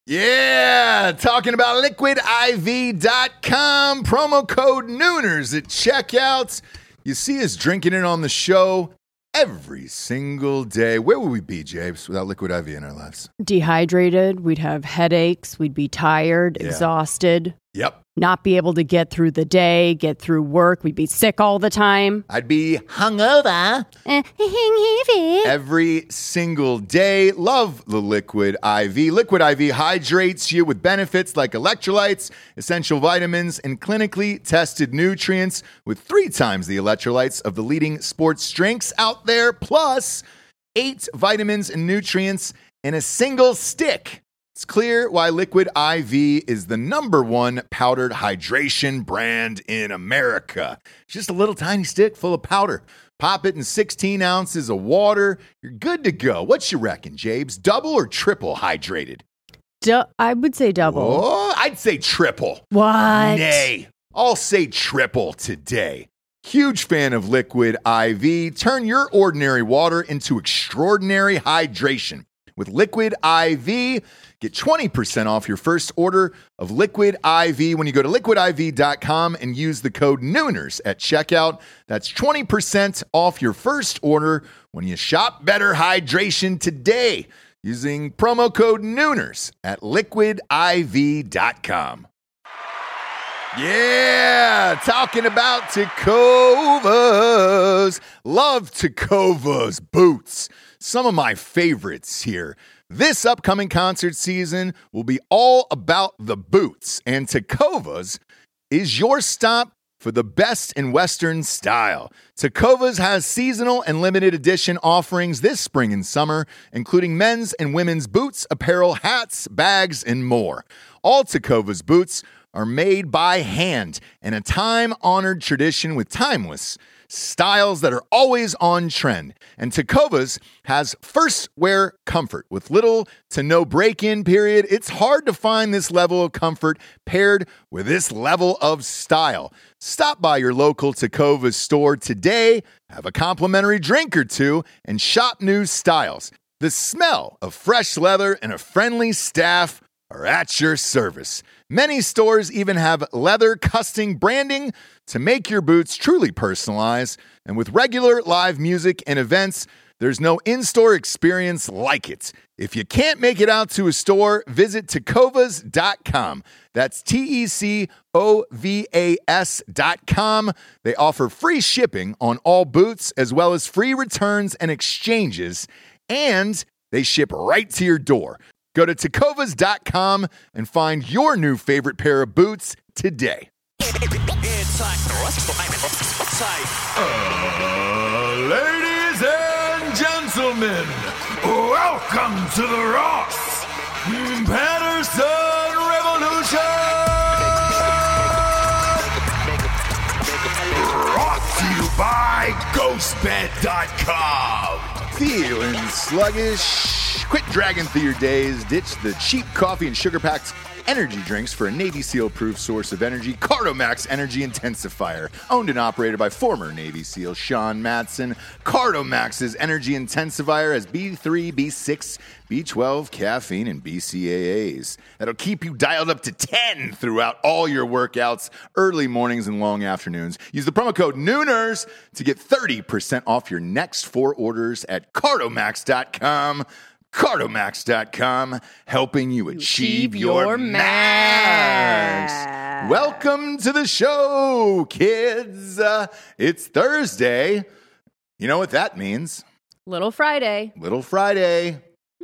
Yeah, talking about liquidiv.com, promo code Nooners at checkout. You see us drinking it on the show every single day. Where would we be, James, without Liquid IV in our lives? Dehydrated, we'd have headaches, we'd be tired, exhausted. Yep. Not be able to get through the day, get through work. We'd be sick all the time. I'd be hungover every single day. Love the Liquid IV. Liquid IV hydrates you with benefits like electrolytes, essential vitamins, and clinically tested nutrients with 3 times the electrolytes of the leading sports drinks out there, plus 8 vitamins and nutrients in a single stick. It's clear why Liquid IV is the #1 powdered hydration brand in America. It's just a little tiny stick full of powder. Pop it in 16 ounces of water. You're good to go. What you reckon, Jabes? Double or triple hydrated? I would say double. Oh, I'd say triple. What? Nay, I'll say triple today. Huge fan of Liquid IV. Turn your ordinary water into extraordinary hydration. With Liquid IV, get 20% off your first order of Liquid IV when you go to liquidiv.com and use the code Nooners at checkout. That's 20% off your first order when you shop better hydration today using promo code Nooners at liquidiv.com. Yeah, talking about Tecovas. Love Tecovas boots. Some of my favorites here. This upcoming concert season will be all about the boots, and Tecovas is your stop for the best in Western style. Tecovas has seasonal and limited edition offerings this spring and summer, including men's and women's boots, apparel, hats, bags, and more. All Tecovas boots are made by hand in a time-honored tradition with timeless styles that are always on trend. And Tecovas has first wear comfort with little to no break-in period. It's hard to find this level of comfort paired with this level of style. Stop by your local Tecovas store today, have a complimentary drink or two, and shop new styles. The smell of fresh leather and a friendly staff are at your service. Many stores even have leather custom branding to make your boots truly personalized. And with regular live music and events, there's no in-store experience like it. If you can't make it out to a store, visit tecovas.com. That's TECOVAS.com. They offer free shipping on all boots, as well as free returns and exchanges, and they ship right to your door. Go to tecovas.com and find your new favorite pair of boots today. Ladies and gentlemen, welcome to the Ross Patterson Revolution! Brought to you by GhostBed.com. Feeling sluggish? Quit dragging through your days. Ditch the cheap coffee and sugar-packed energy drinks for a Navy SEAL-approved source of energy, Cardomax Energy Intensifier. Owned and operated by former Navy SEAL Sean Matson, Cardomax's Energy Intensifier has B3, B6, B12, caffeine, and BCAAs. That'll keep you dialed up to 10 throughout all your workouts, early mornings and long afternoons. Use the promo code Nooners to get 30% off your next 4 orders at Cardomax.com. Cardomax.com, helping you achieve your max. Welcome to the show, kids. It's Thursday. You know what that means? Little Friday. Little Friday.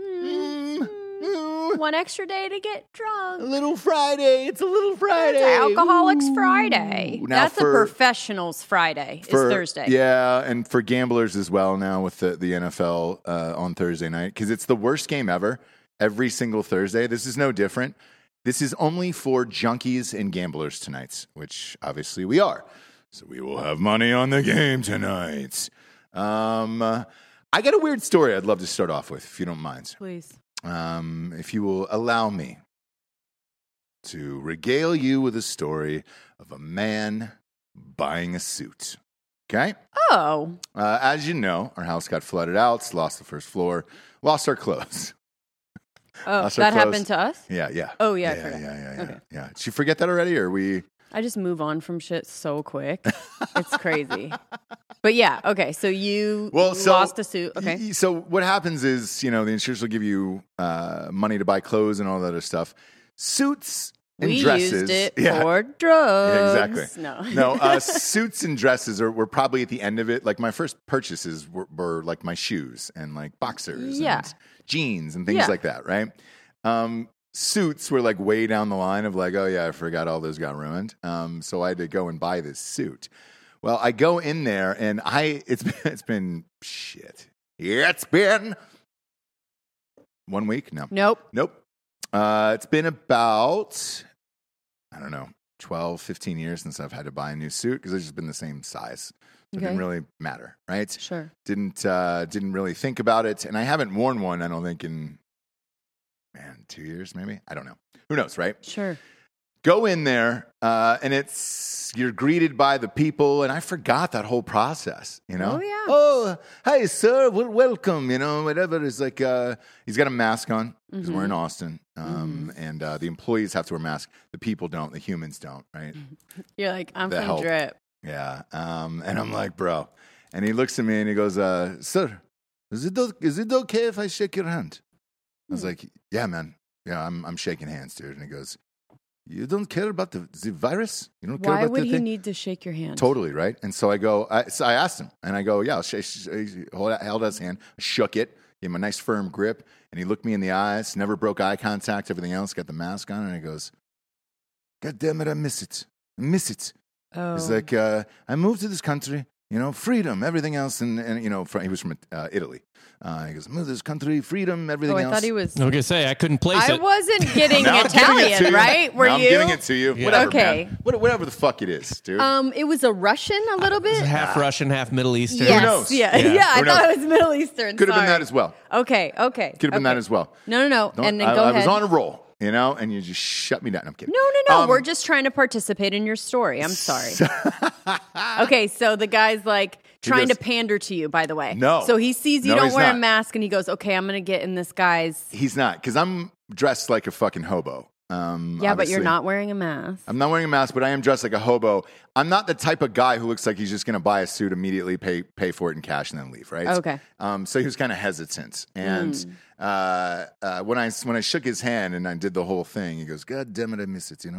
One extra day to get drunk. Little Friday. It's a little Friday. It's Alcoholics Friday. Now That's a professionals Friday. It's Thursday. Yeah, and for gamblers as well now with the NFL on Thursday night, because it's the worst game ever every single Thursday. This is no different. This is only for junkies and gamblers tonight, which obviously we are. So we will have money on the game tonight. I got a weird story I'd love to start off with, if you don't mind. Please. If you will allow me to regale you with a story of a man buying a suit. Okay? Oh. As you know, our house got flooded out, lost the first floor, lost our clothes. Oh, Lost our that clothes. happened to us? Yeah. Oh, yeah, I yeah, forgot. yeah. Okay. Yeah. Did you forget that already, or we? I just move on from shit so quick. It's crazy. But yeah, okay. So you lost a suit. Okay. So what happens is, the insurance will give you money to buy clothes and all that other stuff. Suits and We dresses. used it for drugs. Yeah, exactly. No. Suits and dresses were probably at the end of it. Like my first purchases were like my shoes and like boxers and jeans and things like that, right? Suits were like way down the line of like, oh yeah, I forgot all those got ruined. So I had to go and buy this suit. Well, I go in there and it's been shit. It's been 1 week? No. Nope. It's been about, I don't know, 12, 15 years since I've had to buy a new suit because it's just been the same size. It didn't really matter, right? Sure. Didn't really think about it. And I haven't worn one, I don't think, in 2 years maybe. I don't know. Who knows, right? Sure. Go in there, and you're greeted by the people, and I forgot that whole process, Oh, yeah. Oh, hi, sir, welcome, whatever. It's like, he's got a mask on, because we're in Austin, and the employees have to wear masks. The people don't, the humans don't, right? You're like, I'm The from help. Drip. Yeah, and I'm like, bro. And he looks at me, and he goes, sir, is it okay if I shake your hand? I was like, yeah, man. Yeah, I'm shaking hands, dude. And he goes, you don't care about the virus? You don't care Why about would the he thing? need to shake your hand? Totally, right? And so I go, I asked him, and I go, yeah, held out his hand, shook it, gave him a nice firm grip, and he looked me in the eyes, never broke eye contact, everything else, got the mask on, and he goes, God damn it, I miss it. Oh. He's like, I moved to this country, freedom, everything else, and he was from Italy. He goes, move to this country, freedom, everything else. I thought he was. I was going to say, I couldn't place I it. wasn't getting Now I'm giving it to Italian, you. right? Were Now you? I'm giving it to you. Yeah. Whatever, Okay. man. Whatever the fuck it is, dude. It was a Russian a little bit. Half Russian, half Middle Eastern. Yes. knows? Yeah. Yeah. I Who thought knows? it was Middle Eastern. Could have been Sorry. that as well. Okay. Could have been that as well. No. Don't- And then I go ahead. was on a roll, and you just shut me down. I'm kidding. No. We're just trying to participate in your story. I'm sorry. Okay, so the guy's like trying goes- to pander to you, by the way. No. So he sees you No, don't he's wear a not. mask and he goes, okay, I'm going to get in this guy's. He's not, because I'm dressed like a fucking hobo. Yeah, but obviously. you're not wearing a mask. I'm not wearing a mask, but I am dressed like a hobo. I'm not the type of guy who looks like he's just going to buy a suit, immediately pay for it in cash, and then leave, right? Okay. So he was kind of hesitant. And when I shook his hand and I did the whole thing, he goes, God damn it, I miss it,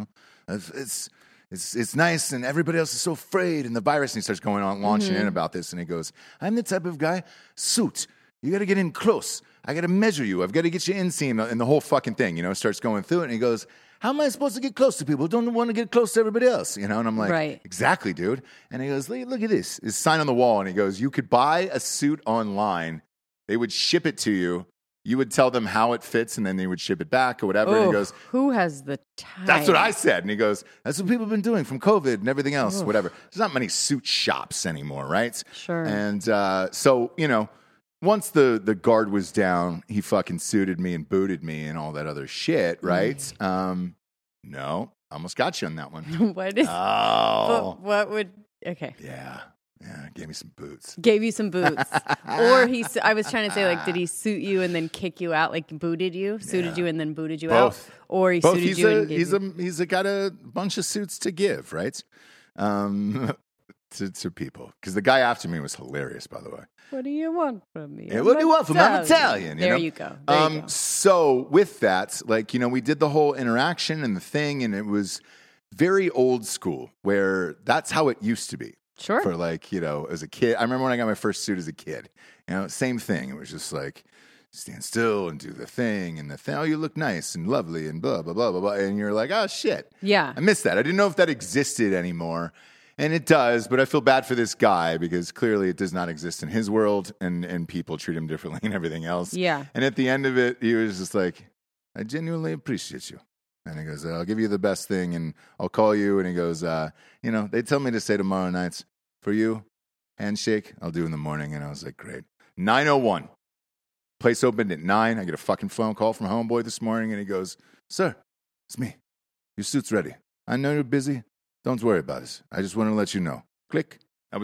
It's nice, and everybody else is so afraid, and the virus, and he starts going on, launching in about this, and he goes, I'm the type of guy, suit, you got to get in close. I got to measure you. I've got to get you inseam, and the whole fucking thing, starts going through it, and he goes, how am I supposed to get close to people who don't want to get close to everybody else, And I'm like, Right. Exactly, dude. And he goes, look at this. His sign on the wall, and he goes, you could buy a suit online. They would ship it to you. You would tell them how it fits, and then they would ship it back or whatever. And he goes, who has the time? that's what I said. And he goes, that's what people have been doing from COVID and everything else, whatever. There's not many suit shops anymore, right? Sure. And so, once the guard was down, he fucking suited me and booted me and all that other shit, right? No, almost got you on that one. What is? Oh. What would? Okay. Yeah, gave me some boots. Gave you some boots, or I was trying to say, like, did he suit you and then kick you out, like booted you, suited you and then booted you Both. out, or he Both. suited you and gave you? He's got a bunch of suits to give, right? To people, because the guy after me was hilarious, by the way. What do you want from me? Yeah, what do you want from me? I'm Italian. There you go. There you go. So with that, we did the whole interaction and the thing, and it was very old school, where that's how it used to be. Sure. For as a kid, I remember when I got my first suit as a kid. Same thing. It was just like stand still and do the thing, and the thing. Oh, you look nice and lovely, and blah blah blah blah blah. And you're like, oh shit. Yeah. I missed that. I didn't know if that existed anymore. And it does, but I feel bad for this guy because clearly it does not exist in his world, and people treat him differently and everything else. Yeah. And at the end of it, he was just like, I genuinely appreciate you. And he goes, I'll give you the best thing, and I'll call you. And he goes, they tell me to say tomorrow nights, for you, handshake, I'll do in the morning. And I was like, great. 9:01. Place opened at 9. I get a fucking phone call from homeboy this morning, and he goes, sir, it's me. Your suit's ready. I know you're busy. Don't worry about it. I just want to let you know. Click. That was it.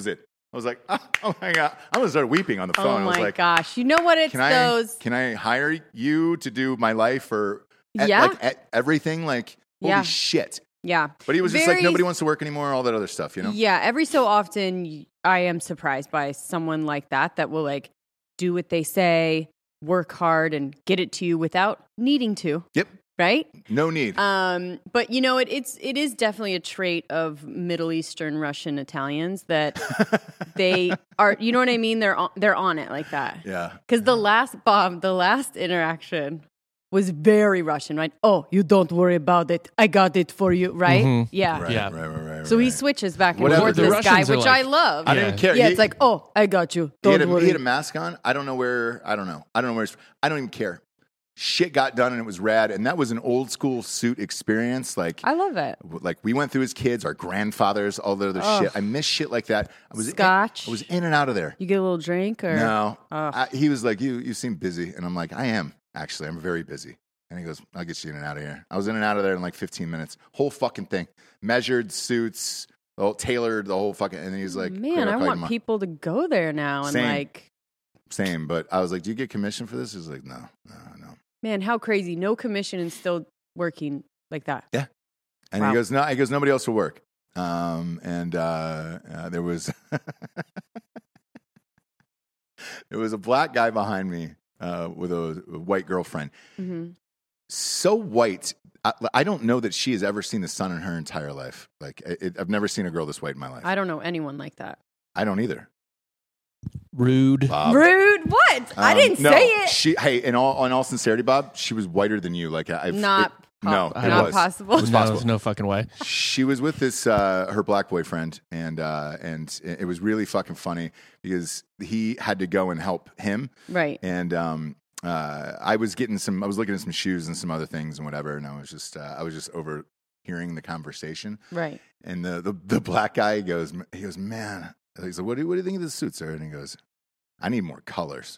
I was like, oh my God. I'm going to start weeping on the phone. Oh I was my like, gosh. You know what? It's those. Can I hire you to do my life or everything? Like, holy shit. Yeah. But he was just like, nobody wants to work anymore, all that other stuff, you know? Yeah. Every so often, I am surprised by someone like that will like do what they say, work hard, and get it to you without needing to. Yep. Right? No need. But you know, it is definitely a trait of Middle Eastern Russian Italians that they are. You know what I mean? They're on it like that. Yeah. Because the last interaction was very Russian, right? Oh, you don't worry about it. I got it for you, right? Mm-hmm. Yeah. Right. So he switches back and Whatever. forth. The This guy, Russians are which like- I love. I didn't care. Yeah, it's like, oh, I got you. Don't worry. He had a mask on. I don't know where. I don't know where. I don't even care. Shit got done and it was rad. And that was an old school suit experience. Like I love it. Like we went through his kids, our grandfathers, all the other shit. I miss shit like that. I was Scotch. I was in and out of there. You get a little drink or No. He was like, you seem busy. And I'm like, I am. Actually, I'm very busy. And he goes, I'll get you in and out of here. I was in and out of there in like 15 minutes. Whole fucking thing. Measured suits, tailored, the whole fucking. And he's like, man, I want people to go there now. And like. Same. But I was like, do you get commission for this? He was like, no. Man, how crazy. No commission and still working like that. Yeah. And he goes, no, nobody else will work. There was there was a black guy behind me with a white girlfriend. Mm-hmm. So white. I don't know that she has ever seen the sun in her entire life. Like I've never seen a girl this white in my life. I don't know anyone like that. I don't either. Rude. Bob. Rude? What? I didn't say it. Hey, in all sincerity, Bob, she was whiter than you. Like not possible. It was possible. There's no fucking way. She was with this her black boyfriend, and it was really fucking funny because he had to go and help him. Right. And I was looking at some shoes and some other things and whatever, and I was just overhearing the conversation. Right. And the black guy goes, man. He's like, what do you think of the suit, sir? And he goes, I need more colors.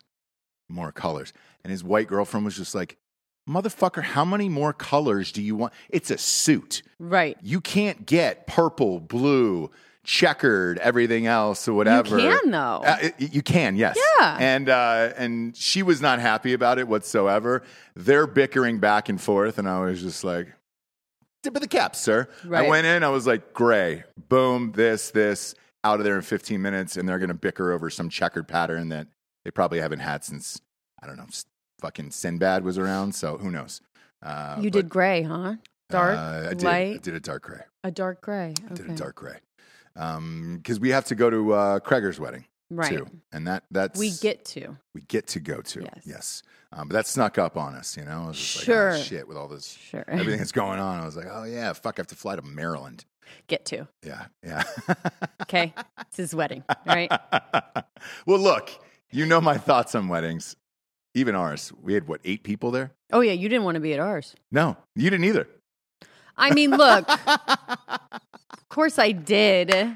And his white girlfriend was just like, motherfucker, how many more colors do you want? It's a suit. Right. You can't get purple, blue, checkered, everything else or whatever. You can, though. You can, yes. Yeah. And she was not happy about it whatsoever. They're bickering back and forth, and I was just like, tip of the cap, sir. Right. I went in, I was like, gray, boom, this, out of there in 15 minutes, and they're going to bicker over some checkered pattern that they probably haven't had since, I don't know, fucking Sinbad was around, so who knows. You did gray, huh? Dark, light? I did a dark gray. A dark gray, okay. I did a dark gray. Because we have to go to Kreger's wedding, too. And that's... We get to go to, yes. But that snuck up on us, you know? It was just sure. like, oh, shit, with all this, everything that's going on. I was like, oh, yeah, fuck, I have to fly to Maryland. Get to. Yeah. Okay. It's his wedding, right? Well, look, you know my thoughts on weddings. Even ours. We had, 8 people there? Oh, yeah. You didn't want to be at ours. No, you didn't either. I mean, look. Of course I did.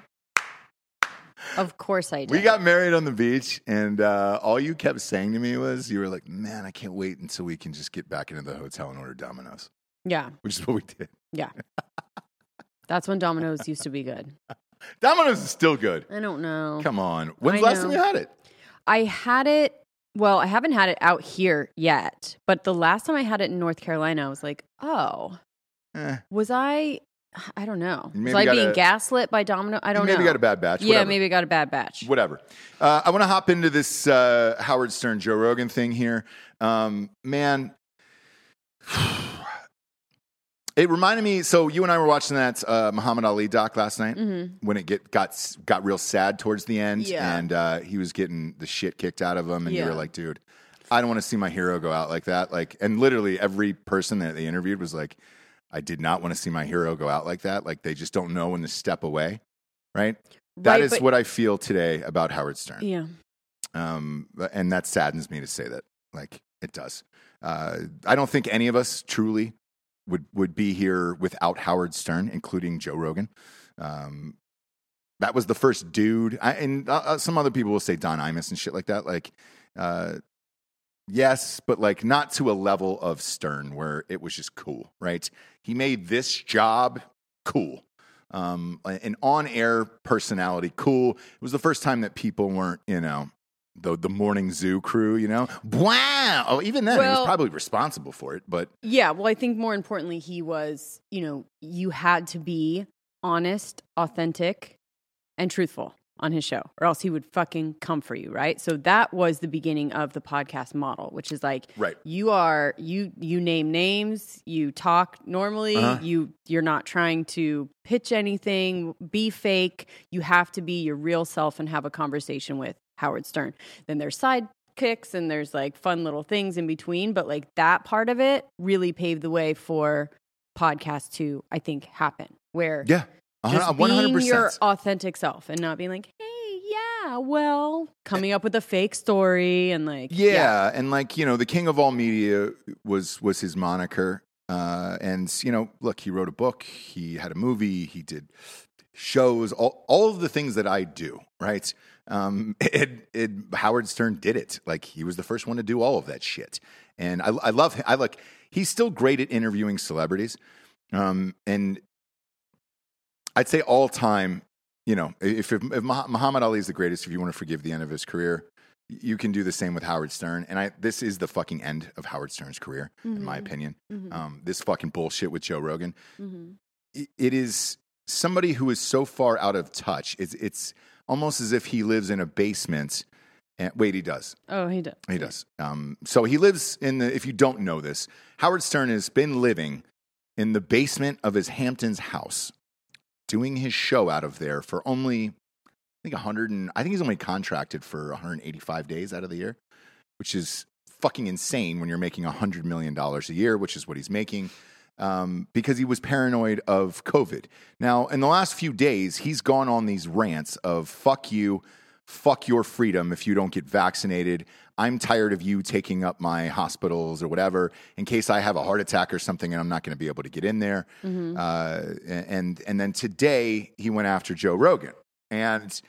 Of course I did. We got married on the beach, and all you kept saying to me was, you were like, man, I can't wait until we can just get back into the hotel and order Domino's. Yeah. Which is what we did. Yeah. That's when Domino's used to be good. Domino's is still good. I don't know. Come on. When's the last time you had it? I had it. Well, I haven't had it out here yet. But the last time I had it in North Carolina, I was like, oh. Was I don't know. Was I being gaslit by Domino? I don't know. Maybe got a bad batch. Yeah, maybe I got a bad batch. Whatever. I want to hop into this Howard Stern, Joe Rogan thing here. Man. It reminded me, so you and I were watching that Muhammad Ali doc last night when it got real sad towards the end, and he was getting the shit kicked out of him, and you were like, dude, I don't want to see my hero go out like that. Like, and literally every person that they interviewed was like, I did not want to see my hero go out like that. Like, they just don't know when to step away, right? That is what I feel today about Howard Stern. Yeah. And that saddens me to say that. Like, it does. I don't think any of us truly would be here without Howard Stern, including Joe Rogan. That was the first dude. And some other people will say Don Imus and shit like that. Like, yes, but like not to a level of Stern where it was just cool, right? He made this job cool. An on-air personality, cool. It was the first time that people weren't, the morning zoo crew, Wow! Oh, even then, he was probably responsible for it, but... Yeah, well, I think more importantly, he was, you had to be honest, authentic, and truthful on his show, or else he would fucking come for you, right? So that was the beginning of the podcast model, which is like, right. you name names, you talk normally, you're not trying to pitch anything, be fake. You have to be your real self and have a conversation with Howard Stern. Then there's sidekicks and there's like fun little things in between, but like that part of it really paved the way for podcasts to, I think, happen. Where just 100%. being your authentic self and not being like, hey, yeah, well, coming up with a fake story and like, yeah. And like, the king of all media was his moniker. And look, he wrote a book, he had a movie, he did shows, all of the things that I do, right? Howard Stern did it. Like, he was the first one to do all of that shit. And I love him. He's still great at interviewing celebrities. And I'd say all time, if Muhammad Ali is the greatest, if you want to forgive the end of his career, you can do the same with Howard Stern. And this is the fucking end of Howard Stern's career, in my opinion. This fucking bullshit with Joe Rogan. It is somebody who is so far out of touch. It's almost as if he lives in a basement. And wait, he does. Oh, he does. He does. So he lives if you don't know this, Howard Stern has been living in the basement of his Hamptons house, doing his show out of there for only, I think he's only contracted for 185 days out of the year, which is fucking insane when you're making $100 million a year, which is what he's making, because he was paranoid of COVID. Now, in the last few days, he's gone on these rants of fuck you, fuck your freedom if you don't get vaccinated. I'm tired of you taking up my hospitals or whatever in case I have a heart attack or something and I'm not going to be able to get in there. And then today he went after Joe Rogan. And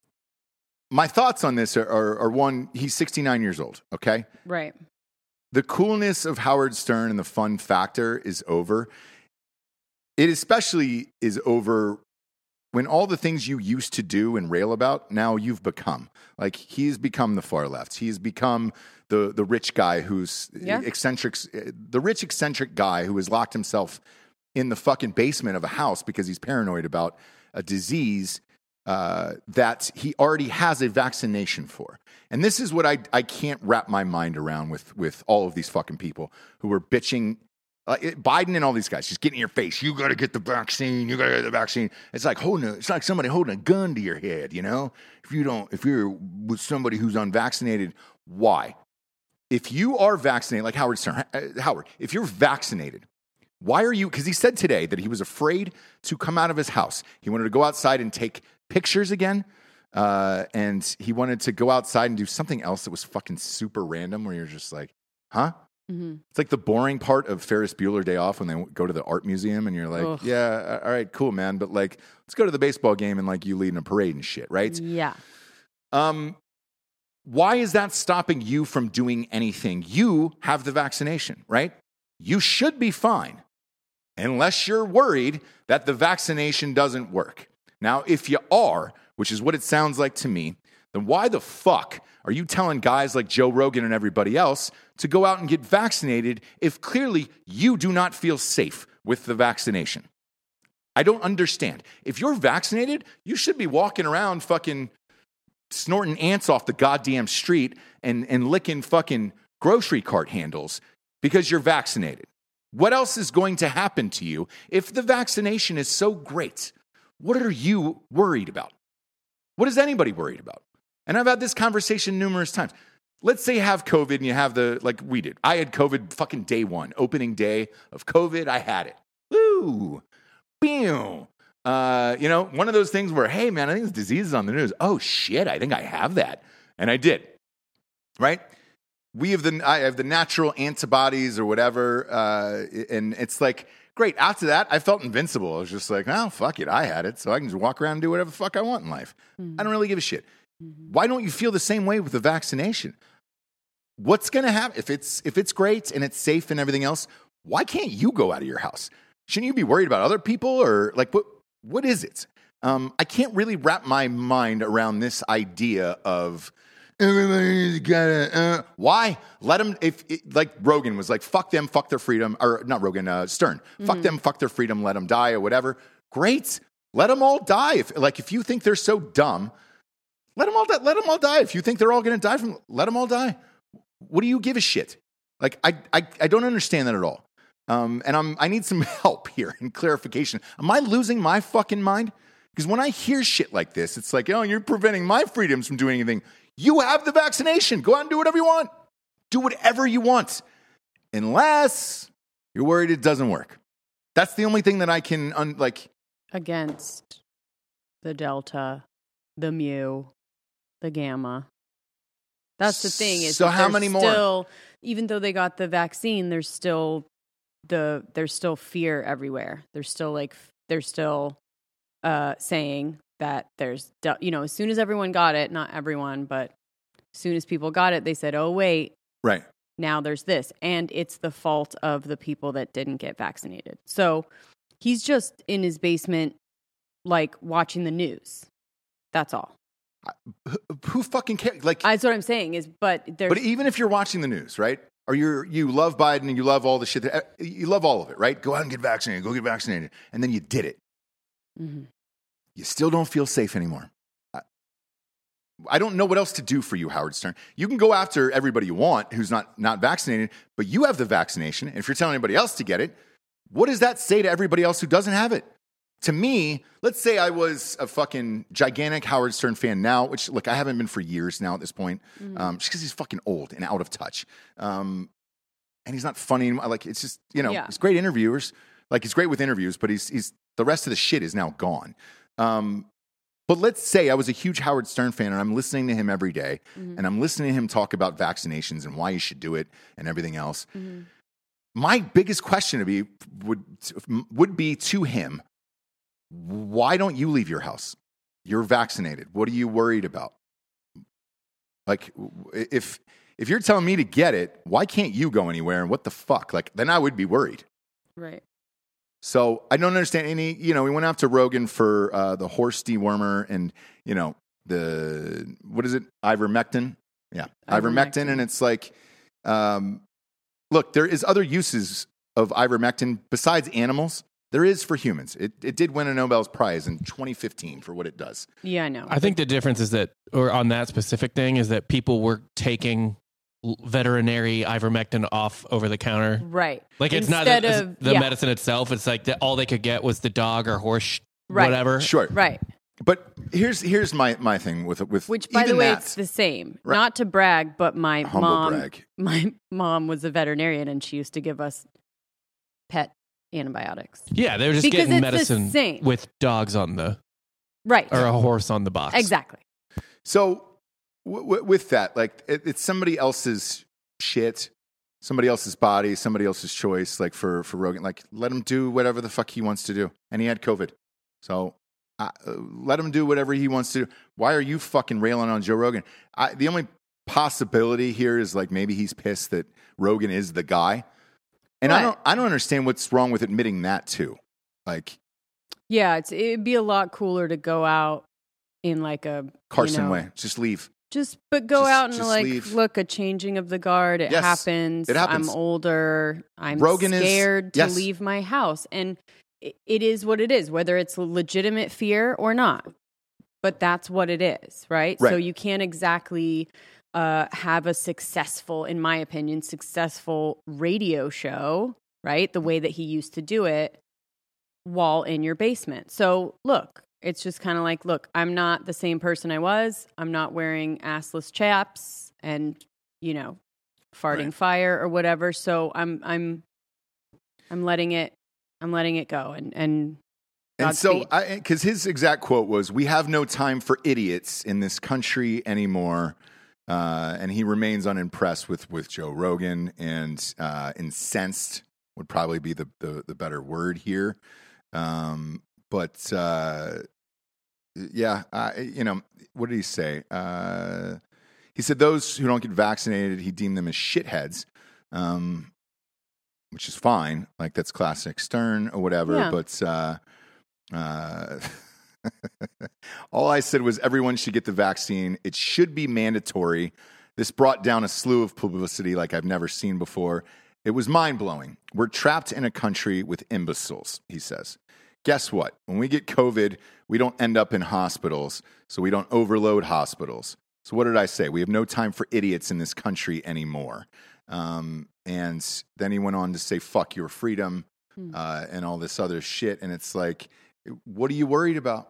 my thoughts on this are one, he's 69 years old, okay? Right. The coolness of Howard Stern and the fun factor is over. It especially is over when all the things you used to do and rail about, now you've become. Like, he's become the far left. He's become the rich guy who's eccentric, the rich eccentric guy who has locked himself in the fucking basement of a house because he's paranoid about a disease that he already has a vaccination for. And this is what I can't wrap my mind around with all of these fucking people who are bitching. Biden and all these guys just get in your face. You got to get the vaccine. You got to get the vaccine. It's like somebody holding a gun to your head. If you're with somebody who's unvaccinated, why? If you are vaccinated, like Howard Stern, Howard, if you're vaccinated, why are you? Because he said today that he was afraid to come out of his house. He wanted to go outside and take pictures again. And he wanted to go outside and do something else that was fucking super random where you're just like, huh? It's like the boring part of Ferris Bueller Day Off when they go to the art museum and you're like, yeah, all right, cool, man. But like, let's go to the baseball game and like you lead in a parade and shit, right? Yeah. Why is that stopping you from doing anything? You have the vaccination, right? You should be fine unless you're worried that the vaccination doesn't work. Now, if you are, which is what it sounds like to me, then why the fuck are you telling guys like Joe Rogan and everybody else to go out and get vaccinated if clearly you do not feel safe with the vaccination? I don't understand. If you're vaccinated, you should be walking around fucking snorting ants off the goddamn street and licking fucking grocery cart handles because you're vaccinated. What else is going to happen to you if the vaccination is so great? What are you worried about? What is anybody worried about? And I've had this conversation numerous times. Let's say you have COVID and you have like we did. I had COVID fucking day one, opening day of COVID. I had it. Woo! Boom! One of those things where, hey, man, I think this disease is on the news. Oh, shit, I think I have that. And I did. Right? I have the natural antibodies or whatever. And it's like, great. After that, I felt invincible. I was just like, oh, fuck it. I had it. So I can just walk around and do whatever the fuck I want in life. I don't really give a shit. Why don't you feel the same way with the vaccination? What's going to happen? If it's great and it's safe and everything else, why can't you go out of your house? Shouldn't you be worried about other people? Or like, what is it? I can't really wrap my mind around this idea of everybody's gotta. Why? Let them. Like Rogan was like, fuck them, fuck their freedom, or not Rogan, Stern. Fuck them, fuck their freedom, let them die or whatever. Great, let them all die. If you think they're so dumb, let them all die. Let them all die. If you think they're all going to die let them all die. What do you give a shit? Like I don't understand that at all. And I need some help here and clarification. Am I losing my fucking mind? Because when I hear shit like this, it's like, oh, you're preventing my freedoms from doing anything. You have the vaccination. Go out and do whatever you want. Do whatever you want. Unless you're worried it doesn't work. That's the only thing that I can, against the Delta, the Mu, the Gamma. That's the thing. Is so how many more? Even though they got the vaccine, there's still fear everywhere. There's still saying that there's, as soon as everyone got it, not everyone, but as soon as people got it, they said, oh, wait. Right. Now there's this. And it's the fault of the people that didn't get vaccinated. So he's just in his basement, like, watching the news. That's all. Who fucking cares? Like, that's what I'm saying is, but even if you're watching the news, right? Or you love Biden and you love all the shit, you love all of it, right? Go out and get vaccinated, and then you did it. Mm-hmm. You still don't feel safe anymore. I don't know what else to do for you, Howard Stern. You can go after everybody you want who's not vaccinated, but you have the vaccination. And if you're telling anybody else to get it, what does that say to everybody else who doesn't have it? To me, let's say I was a fucking gigantic Howard Stern fan now, which, look, I haven't been for years now at this point, just because he's fucking old and out of touch. And he's not funny. Like, it's just, he's great interviewers. Like, he's great with interviews, but he's the rest of the shit is now gone. But let's say I was a huge Howard Stern fan and I'm listening to him every day and I'm listening to him talk about vaccinations and why you should do it and everything else. Mm-hmm. My biggest question would be to him, why don't you leave your house? You're vaccinated. What are you worried about? Like, if you're telling me to get it, why can't you go anywhere? And what the fuck? Like, then I would be worried. Right. So I don't understand any, we went out to Rogan for the horse dewormer and, what is it? Ivermectin. Yeah. Ivermectin. And it's like, look, there is other uses of ivermectin besides animals. There is for humans. It did win a Nobel Prize in 2015 for what it does. Yeah, I know. I think the difference is that, or on that specific thing, is that people were taking veterinary ivermectin off over the counter. Right. Like, it's instead not the medicine itself. It's like all they could get was the dog or horse, whatever. Sure. Right. But here's my thing with which, by the way, it's the same. Right. Not to brag, but my mom was a veterinarian, and she used to give us pet antibiotics. Yeah, they were just because getting medicine with dogs on the or a horse on the box. Exactly. So with that, like, it's somebody else's shit, somebody else's body, somebody else's choice. Like for Rogan, like, let him do whatever the fuck he wants to do, and he had COVID, so let him do whatever he wants to do. Why are you fucking railing on Joe Rogan? The only possibility here is, like, maybe he's pissed that Rogan is the guy. And right. I don't understand what's wrong with admitting that too. Like, yeah, it'd be a lot cooler to go out in like a Carson way. Just leave. But go out and like leave. Look, a changing of the guard. It happens. I'm older. I'm scared to leave my house, and it is what it is. Whether it's legitimate fear or not, but that's what it is, right? So you can't exactly have a successful, in my opinion, radio show, right? The way that he used to do it while in your basement. So look, it's just kind of like, look, I'm not the same person I was. I'm not wearing assless chaps and, farting fire or whatever. So I'm letting it go and so, because his exact quote was, "We have no time for idiots in this country anymore." And he remains unimpressed with Joe Rogan, and incensed would probably be the better word here. What did he say? He said those who don't get vaccinated, he deemed them as shitheads, which is fine. Like, that's classic Stern or whatever. Yeah. But All I said was everyone should get the vaccine. It should be mandatory. This brought down a slew of publicity like I've never seen before. It was mind-blowing. We're trapped in a country with imbeciles, he says. Guess what? When we get COVID, we don't end up in hospitals, so we don't overload hospitals. So what did I say? We have no time for idiots in this country anymore. And then he went on to say, fuck your freedom, and all this other shit. And it's like, what are you worried about?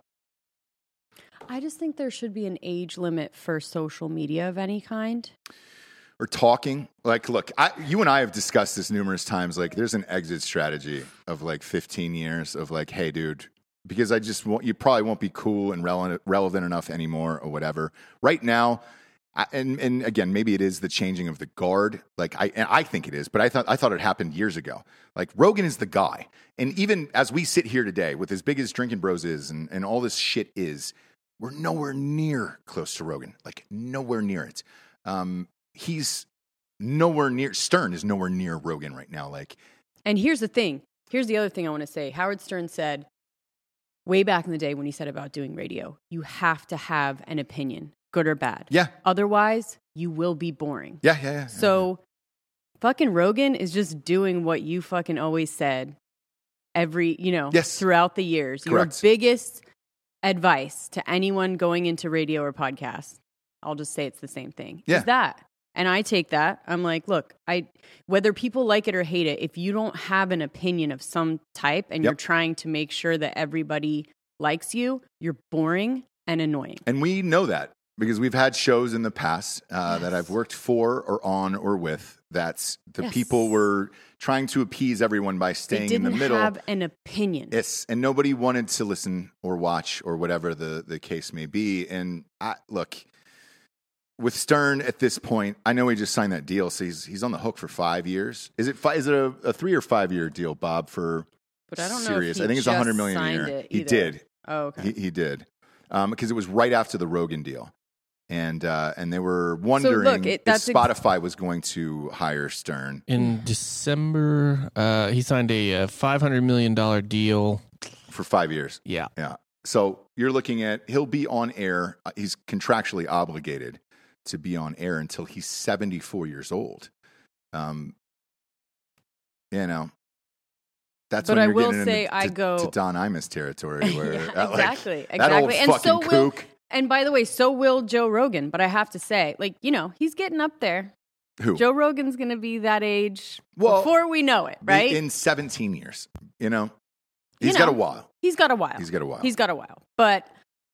I just think there should be an age limit for social media of any kind. Or talking. Like, look, you and I have discussed this numerous times. Like, there's an exit strategy of like 15 years of like, hey, dude, because you probably won't be cool and relevant enough anymore or whatever. Right now, and again, maybe it is the changing of the guard. Like, I think it is, but I thought it happened years ago. Like, Rogan is the guy. And even as we sit here today, with as big as Drinking Bros is and all this shit is, we're nowhere near close to Rogan. Like, nowhere near it. He's nowhere near, Stern is nowhere near Rogan right now. Like, and here's the thing. Here's the other thing I want to say. Howard Stern said way back in the day when he said about doing radio, you have to have an opinion, good or bad. Yeah. Otherwise, you will be boring. Yeah. So fucking Rogan is just doing what you fucking always said throughout the years. Correct. Your biggest advice to anyone going into radio or podcast, I'll just say it's the same thing, is that. And I take that. I'm like, look, whether people like it or hate it, if you don't have an opinion of some type and you're trying to make sure that everybody likes you, you're boring and annoying. And we know that because we've had shows in the past that I've worked for or on or with that the people were trying to appease everyone by staying in the middle. They didn't have an opinion. Yes, and nobody wanted to listen or watch or whatever the case may be. And look, with Stern at this point, I know he just signed that deal, so he's on the hook for 5 years. Is it a 3 or 5 year deal, Bob? For but I don't know. Serious, if he I think it's $100 million a year. He did. Oh, okay. He did because it was right after the Rogan deal, and they were wondering if Spotify was going to hire Stern in December. He signed a $500 million deal for 5 years. Yeah. So you're looking at he'll be on air. He's contractually obligated to be on air until he's 74 years old. That's but when I you're will getting say into to Don Imus territory. Where exactly. That old and fucking so kook. And by the way, so will Joe Rogan. But I have to say, he's getting up there. Who? Joe Rogan's going to be that age before we know it, right? In 17 years, he's got a while. He's got a while. But,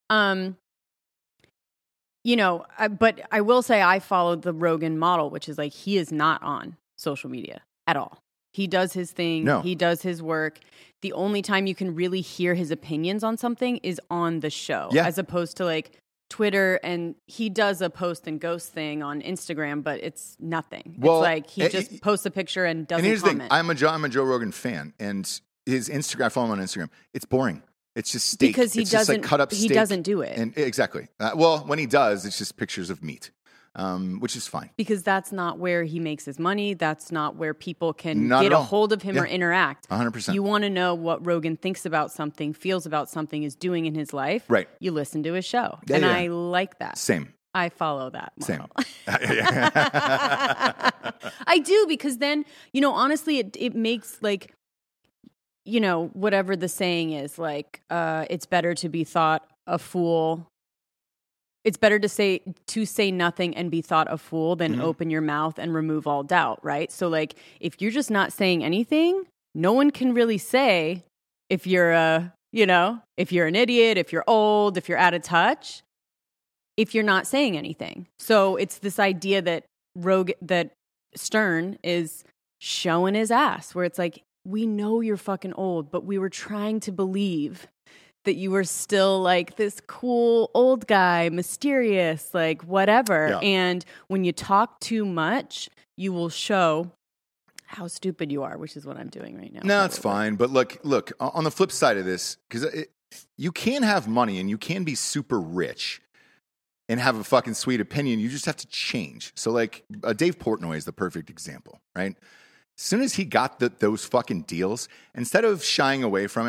but I will say I followed the Rogan model, which is like he is not on social media at all. He does his thing. No. He does his work. The only time you can really hear his opinions on something is on the show, as opposed to like Twitter. And he does a post and ghost thing on Instagram, but it's nothing. Well, it's like he just posts a picture and doesn't comment. And here's the thing. I'm a Joe Rogan fan, and his Instagram, I follow him on Instagram. It's boring. It's just steak. Because he doesn't, just like cut up steak. He doesn't do it. And exactly. When he does, it's just pictures of meat. Which is fine. Because that's not where he makes his money. That's not where people can get a hold of him or interact. 100%. You want to know what Rogan thinks about something, feels about something, is doing in his life. Right. You listen to his show. Yeah, and I like that. Same. I follow that model. Same. I do, because then, honestly, it makes whatever the saying is, it's better to be thought a fool. It's better to say nothing and be thought a fool than open your mouth and remove all doubt, right? So if you're just not saying anything, no one can really say if you're if you're an idiot, if you're old, if you're out of touch, if you're not saying anything. So it's this idea that that Stern is showing his ass, where it's like, we know you're fucking old, but we were trying to believe that you were still like this cool old guy, mysterious, whatever. Yeah. And when you talk too much, you will show how stupid you are, which is what I'm doing right now. No, it's fine. But look, on the flip side of this, because you can have money and you can be super rich and have a fucking sweet opinion. You just have to change. So Dave Portnoy is the perfect example, right? As soon as he got those fucking deals, instead of shying away from it,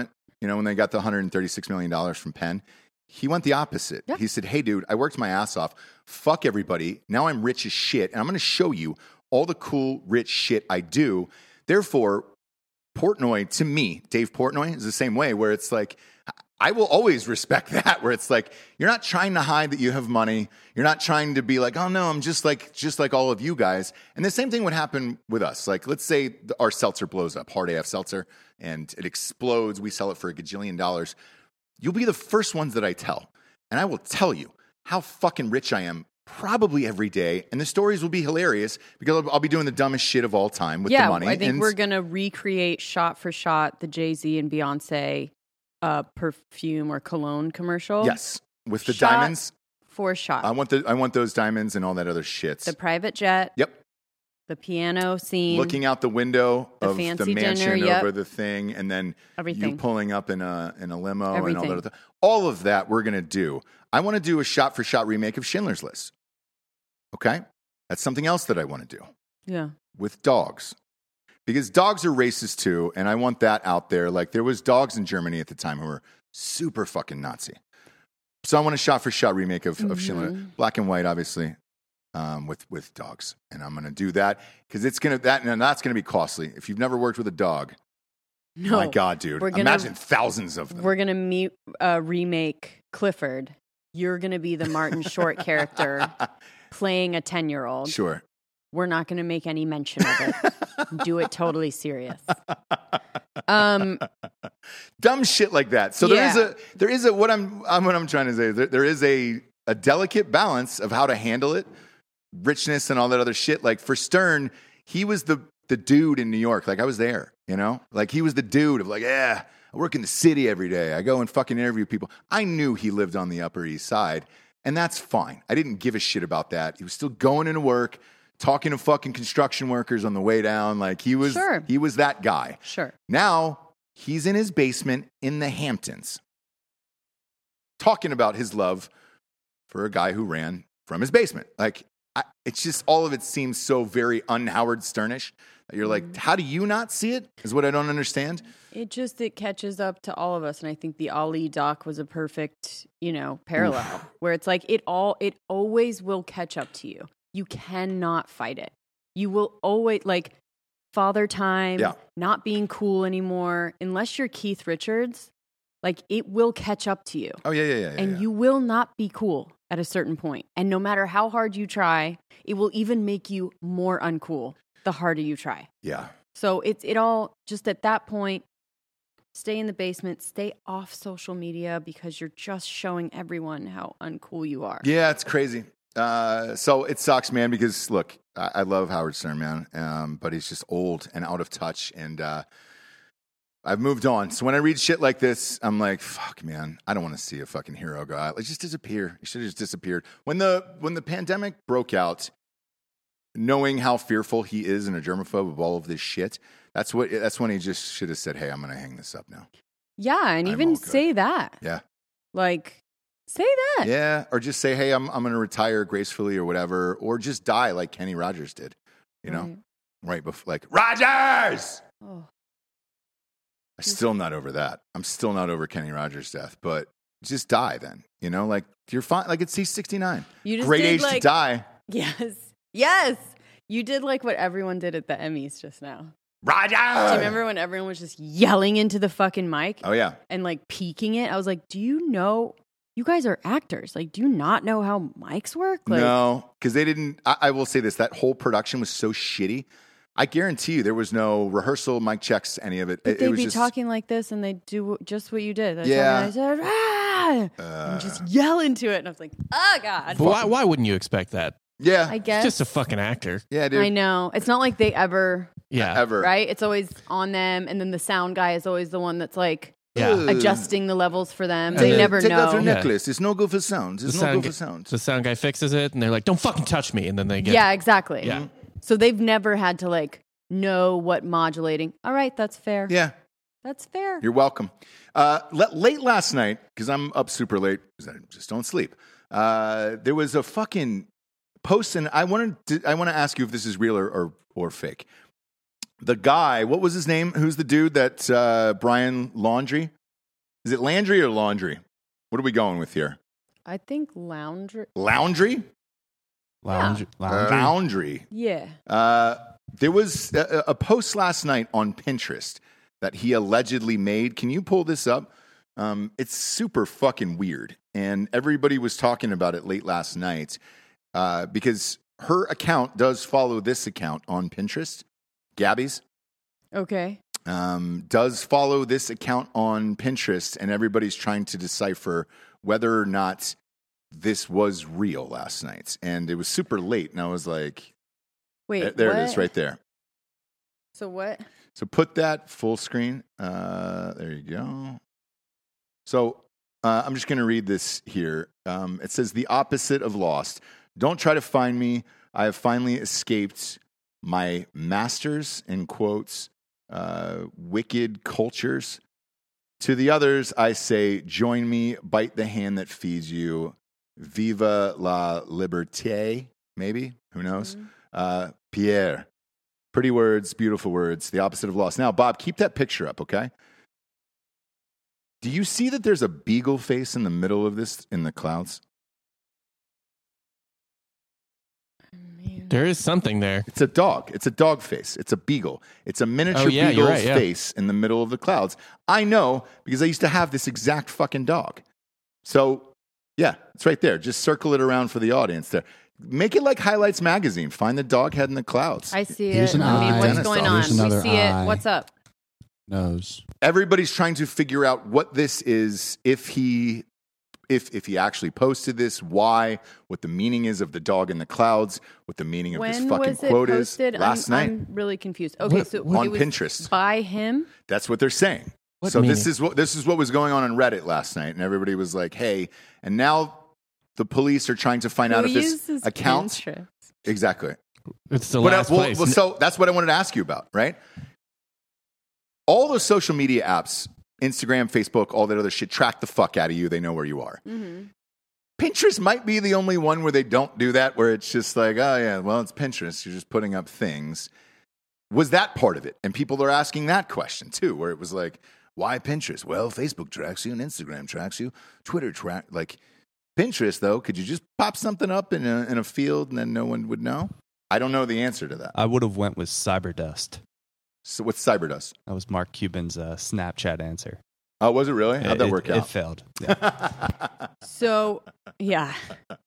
when they got the $136 million from Penn, he went the opposite. Yep. He said, hey, dude, I worked my ass off. Fuck everybody. Now I'm rich as shit, and I'm going to show you all the cool, rich shit I do. Therefore, Portnoy, to me, Dave Portnoy, is the same way, where it's like, I will always respect that, where it's like, you're not trying to hide that you have money. You're not trying to be like, oh, no, I'm just like all of you guys. And the same thing would happen with us. Like, let's say our seltzer blows up, Hard AF Seltzer, and it explodes. We sell it for $1 gajillion. You'll be the first ones that I tell. And I will tell you how fucking rich I am probably every day. And the stories will be hilarious because I'll be doing the dumbest shit of all time with the money. I think we're going to recreate shot for shot the Jay-Z and Beyonce perfume or cologne commercial. Yes. With the diamonds. For shot. I want those diamonds and all that other shit. The private jet. Yep. The piano scene. Looking out the window of the mansion dinner, over the thing, and then everything. You pulling up in a limo everything. And all that. All of that we're going to do. I want to do a shot-for-shot remake of Schindler's List. Okay? That's something else that I want to do. Yeah. With dogs. Because dogs are racist too, and I want that out there. Like, there was dogs in Germany at the time who were super fucking Nazi. So I want a shot-for-shot remake of Schindler. Black and white, obviously. With dogs, and I'm going to do that because that's going to be costly. If you've never worked with a dog, my God, dude, imagine thousands of them. We're going to remake Clifford. You're going to be the Martin Short character playing a 10-year-old. Sure. We're not going to make any mention of it. Do it totally serious. Dumb shit like that. So there is a what I'm trying to say. There is a delicate balance of how to handle it. Richness and all that other shit. Like for Stern, he was the dude in New York. Like I was there, like he was the dude of like, yeah, I work in the city every day. I go and fucking interview people. I knew he lived on the Upper East Side, and that's fine. I didn't give a shit about that. He was still going into work, talking to fucking construction workers on the way down. Like he was that guy. Sure. Now he's in his basement in the Hamptons, talking about his love for a guy who ran from his basement. Like, it's just all of it seems so very un-Howard Sternish that you're like, how do you not see it? Is what I don't understand. It catches up to all of us, and I think the Ali doc was a perfect, parallel where it's like it always will catch up to you. You cannot fight it. You will always like Father Time, not being cool anymore, unless you're Keith Richards. Like, it will catch up to you. Oh, yeah. And you will not be cool at a certain point. And no matter how hard you try, it will even make you more uncool the harder you try. Yeah. So it all, just at that point, stay in the basement, stay off social media because you're just showing everyone how uncool you are. Yeah, it's crazy. So it sucks, man, because, look, I love Howard Stern, man, but he's just old and out of touch, and I've moved on. So when I read shit like this, I'm like, fuck, man, I don't want to see a fucking hero go out. Like, just disappear. He should have just disappeared. When the pandemic broke out, knowing how fearful he is and a germaphobe of all of this shit, that's when he just should have said, hey, I'm going to hang this up now. Yeah, and even say that. Yeah. Like, say that. Yeah, or just say, hey, I'm going to retire gracefully or whatever, or just die like Kenny Rogers did, Right before, like, Rogers! Oh. I'm still not over that. I'm still not over Kenny Rogers' death, but just die then. Like, you're fine. Like, he's 69. You just great age to die. Yes. You did like what everyone did at the Emmys just now. Rogers! Do you remember when everyone was just yelling into the fucking mic? Oh, yeah. And like peaking it? I was like, do you know, you guys are actors. Like, do you not know how mics work? Like, no, because they didn't. I will say this, that whole production was so shitty. I guarantee you there was no rehearsal, mic checks, any of it. But they'd be talking like this, and they'd do just what you did. I said, and just yell into it. And I was like, oh, God. But why wouldn't you expect that? Yeah. I guess. Just a fucking actor. Yeah, dude. I know. It's not like they ever. Yeah. Ever. Right? It's always on them, and then the sound guy is always the one that's like adjusting the levels for them. They never know. Take off your necklace. It's no good for sound. It's no good for sound. The sound guy fixes it, and they're like, don't fucking touch me. And then they get... Yeah, exactly. Yeah. So they've never had to like know what modulating. All right, that's fair. Yeah. That's fair. You're welcome. Late last night, because I'm up super late, because I just don't sleep, there was a fucking post, and I want to ask you if this is real or fake. The guy, what was his name? Who's the dude that Brian Laundrie? Is it Landry or Laundry? What are we going with here? I think Laundry. Laundry? Laundry. Yeah. There was a post last night on Pinterest that he allegedly made. Can you pull this up? It's super fucking weird. And everybody was talking about it late last night because her account does follow this account on Pinterest, Gabby's. Okay. Does follow this account on Pinterest, and everybody's trying to decipher whether or not this was real last night. And it was super late, and I was like, wait, there what? It is right there. So what? So put that full screen. There you go. So I'm just going to read this here. It says, the opposite of lost. Don't try to find me. I have finally escaped my masters, in quotes, wicked cultures. To the others, I say, join me, bite the hand that feeds you. Viva la liberté, maybe? Who knows? Mm-hmm. Pierre. Pretty words, beautiful words, the opposite of lost. Now, Bob, keep that picture up, okay? Do you see that there's a beagle face in the middle of this in the clouds? There is something there. It's a dog. It's a dog face. It's a beagle. It's a miniature beagle's face in the middle of the clouds. I know because I used to have this exact fucking dog. So, yeah, it's right there. Just circle it around for the audience there. Make it like Highlights Magazine. Find the dog head in the clouds. I see Here's it. I mean, what's going on? We see eye. it. What's up? Nose. Everybody's trying to figure out what this is, if he actually posted this, why, what the meaning is of the dog in the clouds, what the meaning of this fucking quote is. Last night. I'm really confused. Okay, so on it was Pinterest by him. That's what they're saying. What so meaning? this is what was going on Reddit last night, and everybody was like, "Hey!" And now the police are trying to find out if this account Pinterest? exactly. It's the last place. Well, so that's what I wanted to ask you about, right? All those social media apps, Instagram, Facebook, all that other shit, track the fuck out of you. They know where you are. Mm-hmm. Pinterest might be the only one where they don't do that, where it's just like, oh, yeah, well, it's Pinterest. You're just putting up things. Was that part of it? And people are asking that question, too, where it was like, why Pinterest? Well, Facebook tracks you and Instagram tracks you. Twitter tracks. Like, Pinterest, though, could you just pop something up in a field and then no one would know? I don't know the answer to that. I would have went with Cyberdust. So what's Cyberdust? That was Mark Cuban's Snapchat answer. Oh, was it really? How'd that work out? It failed. Yeah. So, yeah.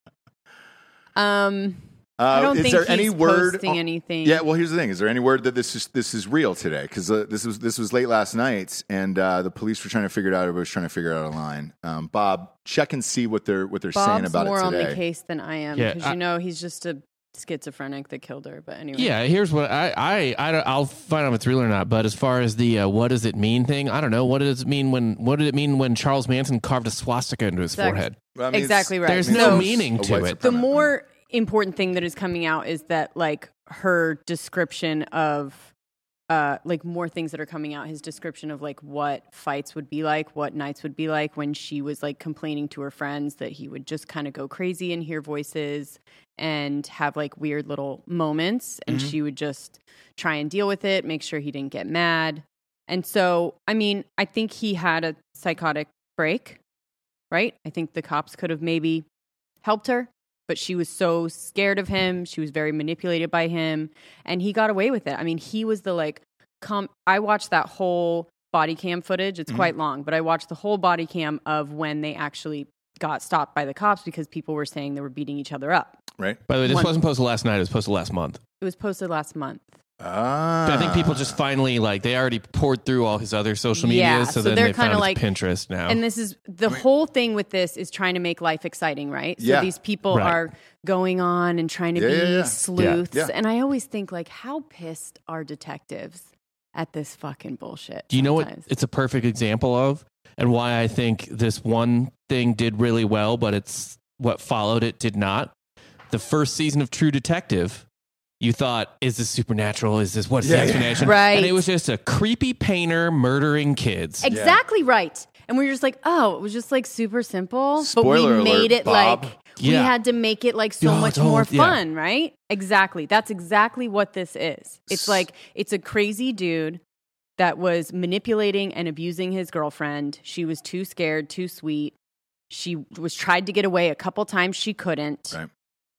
I don't think he's any word posting anything. Yeah, well, here's the thing. Is there any word that this is real today? Because this was late last night, and the police were trying to figure it out. Everybody was trying to figure it out online. Bob, check and see what they're saying about it today. Bob's more on the case than I am, Yeah, because he's just a schizophrenic that killed her. But anyway, Yeah, here's what I'll find out if it's real or not. But as far as the what does it mean thing, I don't know. What did it mean when Charles Manson carved a swastika into his forehead? Well, I mean, exactly right. There's no meaning to it. The more important thing that is coming out is that, like, her description of more things that are coming out, his description of like what fights would be like, what nights would be like, when she was like complaining to her friends that he would just kind of go crazy and hear voices and have like weird little moments, and she would just try and deal with it, make sure he didn't get mad. And so, I mean, I think he had a psychotic break, right? I think the cops could have maybe helped her, but she was so scared of him. She was very manipulated by him, and he got away with it. I mean, he was the I watched that whole body cam footage. It's quite long, but I watched the whole body cam of when they actually got stopped by the cops because people were saying they were beating each other up. Right. By the way, this wasn't posted last night. It was posted last month. It was posted last month. But I think people just finally they already poured through all his other social media, Yeah, so so then they're they found kinda his Pinterest now. And this is the whole thing with this is trying to make life exciting, right? So Yeah. these people Right. are going on and trying to be Yeah. sleuths. Yeah. And I always think, like, how pissed are detectives at this fucking bullshit? Do you know what sometimes? it's a perfect example of, and why I think this one thing did really well, but it's what followed it did not? The first season of True Detective, you thought, is this supernatural? Is this what's the explanation? Right. And it was just a creepy painter murdering kids. Exactly right. And we're just like, oh, it was just like super simple, Spoiler but we made alert, it Bob. like we Yeah. had to make it like so Yeah, much more fun, right? Exactly. That's exactly what this is. It's like it's a crazy dude that was manipulating and abusing his girlfriend. She was too scared, too sweet. She was tried to get away a couple times. She couldn't. Right.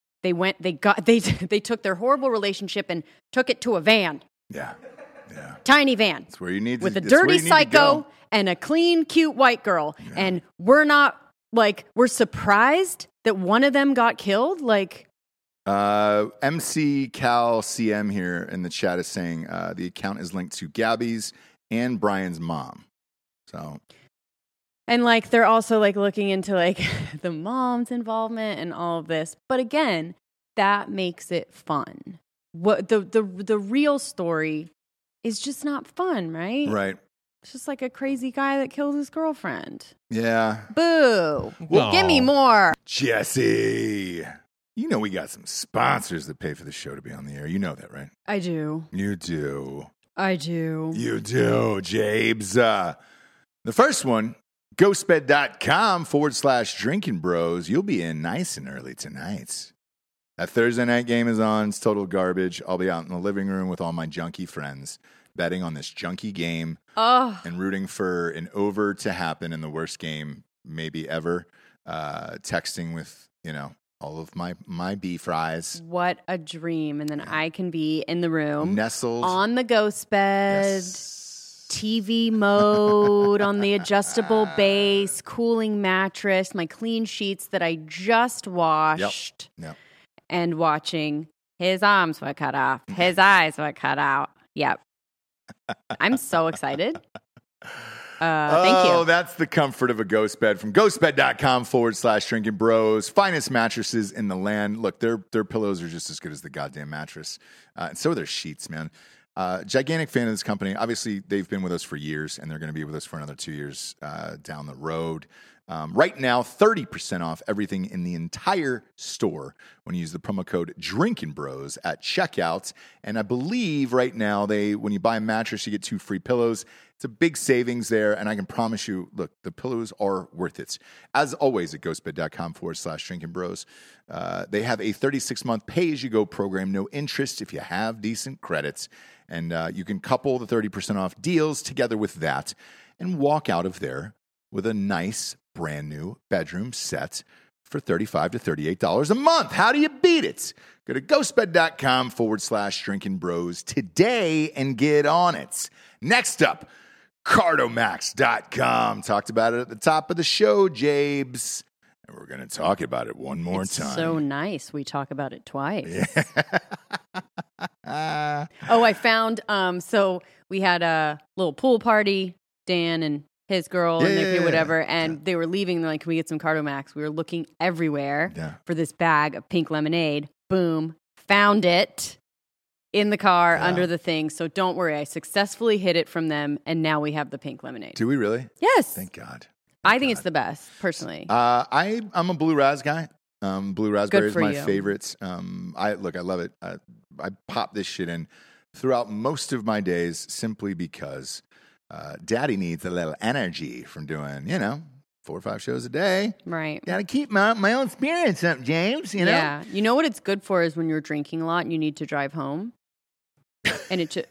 They took their horrible relationship and took it to a van. Yeah. Yeah. Tiny van. That's where you need with a dirty psycho and a clean, cute white girl. Yeah. And we're surprised that one of them got killed. MC Cal CM here in the chat is saying the account is linked to Gabby's and Brian's mom. So. And they're also looking into the mom's involvement and all of this. But again, that makes it fun. What the real story is just not fun, right? Right. It's just a crazy guy that killed his girlfriend. Yeah. Boo. Well, give me more. Jesse. You know we got some sponsors that pay for the show to be on the air. You know that, right? I do. You do. I do. You do, Jabes. The first one, ghostbed.com/drinking bros. You'll be in nice and early tonight. That Thursday night game is on. It's total garbage. I'll be out in the living room with all my junkie friends, betting on this junkie game and rooting for an over to happen in the worst game maybe ever. Texting with, all of my beef fries. What a dream. And then I can be in the room. Nestled. On the ghost bed. Yes. TV mode on the adjustable base. Cooling mattress. My clean sheets that I just washed. Yep. And watching his arms were cut off. His eyes were cut out. Yep. I'm so excited. Thank you. Oh, that's the comfort of a ghost bed from ghostbed.com/drinking bros. Finest mattresses in the land. Look, their pillows are just as good as the goddamn mattress. And so are their sheets, man. Gigantic fan of this company. Obviously, they've been with us for years, and they're going to be with us for another 2 years down the road. Right now, 30% off everything in the entire store when you use the promo code Drinking Bros at checkout. And I believe right now when you buy a mattress, you get 2 free pillows. It's a big savings there, and I can promise you, look, the pillows are worth it. As always at ghostbed.com/drinking bros, they have a 36-month pay-as-you-go program, no interest if you have decent credits. And you can couple the 30% off deals together with that and walk out of there with a nice brand new bedroom set for $35 to $38 a month. How do you beat it? Go to ghostbed.com/drinking bros today and get on it. Next up, Cardomax.com. Talked about it at the top of the show, Jabes. And we're going to talk about it one more time. So nice. We talk about it twice. Yeah. I found, so we had a little pool party, Dan and his girl and whatever, and they were leaving. They're like, can we get some Cardomax? We were looking everywhere for this bag of pink lemonade. Boom. Found it in the car under the thing. So don't worry. I successfully hid it from them, and now we have the pink lemonade. Do we really? Yes. Thank God. I think it's the best, personally. I'm a blue raz guy. Blue raspberry is my favorite. I love it. I pop this shit in throughout most of my days simply because Daddy needs a little energy from doing, 4 or 5 shows a day. Right. Got to keep my own spirits up, James, you know? Yeah. You know what it's good for is when you're drinking a lot and you need to drive home. And it just...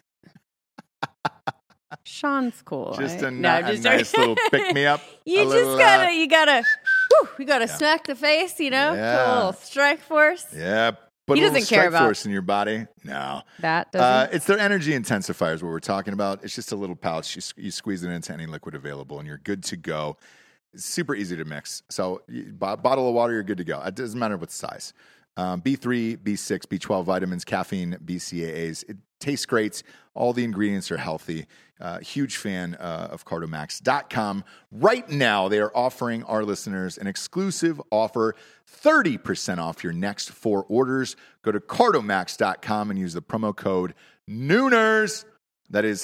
Sean's cool. Just right? a nice little pick-me-up. You gotta smack the face, a little strike force. Yeah. Put he a little doesn't care about force in your body. No. That doesn't. It's their energy intensifiers, what we're talking about. It's just a little pouch. You squeeze it into any liquid available, and you're good to go. It's super easy to mix. So, bottle of water, you're good to go. It doesn't matter what size. B3, B6, B12 vitamins, caffeine, BCAAs. It tastes great. All the ingredients are healthy. Huge fan of Cardomax.com. Right now, they are offering our listeners an exclusive offer, 30% off your next 4 orders. Go to Cardomax.com and use the promo code Nooners. That is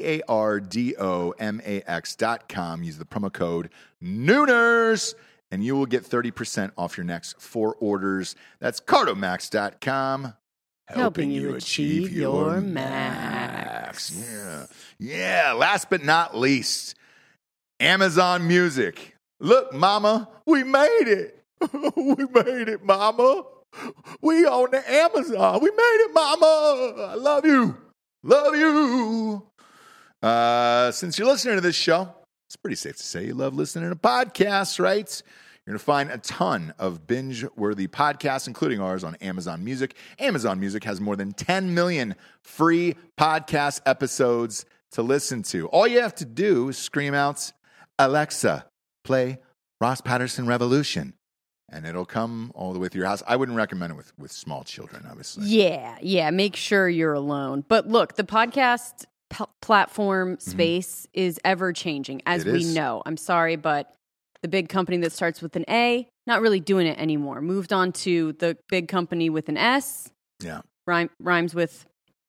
CARDOMAX.com. Use the promo code Nooners, and you will get 30% off your next 4 orders. That's Cardomax.com. Helping you achieve your max. Yeah. Last but not least, Amazon Music. Look, Mama, we made it. We made it, Mama. We on the Amazon. We made it, Mama. I love you. Love you. Since you're listening to this show, it's pretty safe to say you love listening to podcasts, right? You're going to find a ton of binge-worthy podcasts, including ours, on Amazon Music. Amazon Music has more than 10 million free podcast episodes to listen to. All you have to do is scream out, Alexa, play Ross Patterson Revolution, and it'll come all the way through your house. I wouldn't recommend it with small children, obviously. Yeah. Make sure you're alone. But look, the podcast platform space is ever-changing, as we know. I'm sorry, but the big company that starts with an A, not really doing it anymore. Moved on to the big company with an S. Yeah. Rhymes with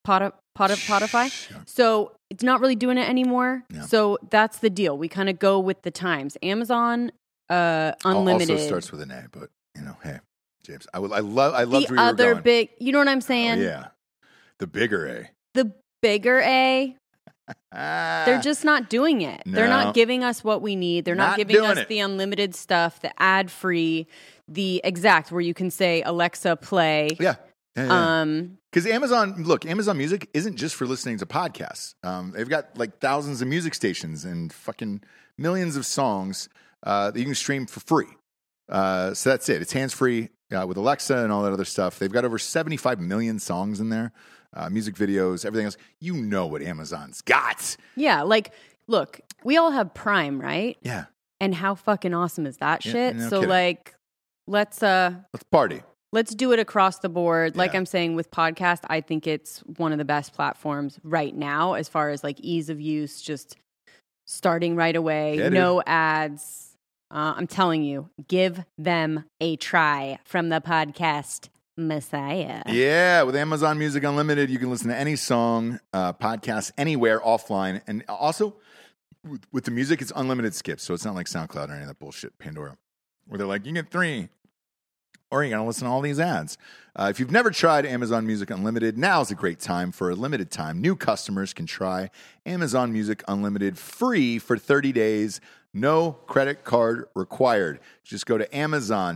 Spotify. Sure. So it's not really doing it anymore. Yeah. So that's the deal. We kind of go with the times. Amazon Unlimited also starts with an A, but hey, James, I loved where you were other going. Big. You know what I'm saying? Oh, yeah, the bigger A. The bigger A. They're just not doing it. No. They're not giving us what we need. They're not giving us the unlimited stuff, the ad-free, the exact where you can say, Alexa, play. Yeah. Because Amazon Music isn't just for listening to podcasts. They've got like thousands of music stations and fucking millions of songs that you can stream for free. So that's it. It's hands-free with Alexa and all that other stuff. They've got over 75 million songs in there. Music videos, everything else. You know what Amazon's got. Yeah, like, look, we all have Prime, right? Yeah. And how fucking awesome is that shit? No so, kidding. like, let's party. Let's do it across the board. Like I'm saying with podcast, I think it's one of the best platforms right now as far as like ease of use, just starting right away, no ads. I'm telling you, give them a try from the podcast Messiah. Yeah, with Amazon Music Unlimited, you can listen to any song, podcast, anywhere, offline. And also, with the music, it's unlimited skips. So it's not like SoundCloud or any of that bullshit, Pandora, where they're like, you get 3, or you're going to listen to all these ads. If you've never tried Amazon Music Unlimited, now's a great time. For a limited time, new customers can try Amazon Music Unlimited free for 30 days. No credit card required. Just go to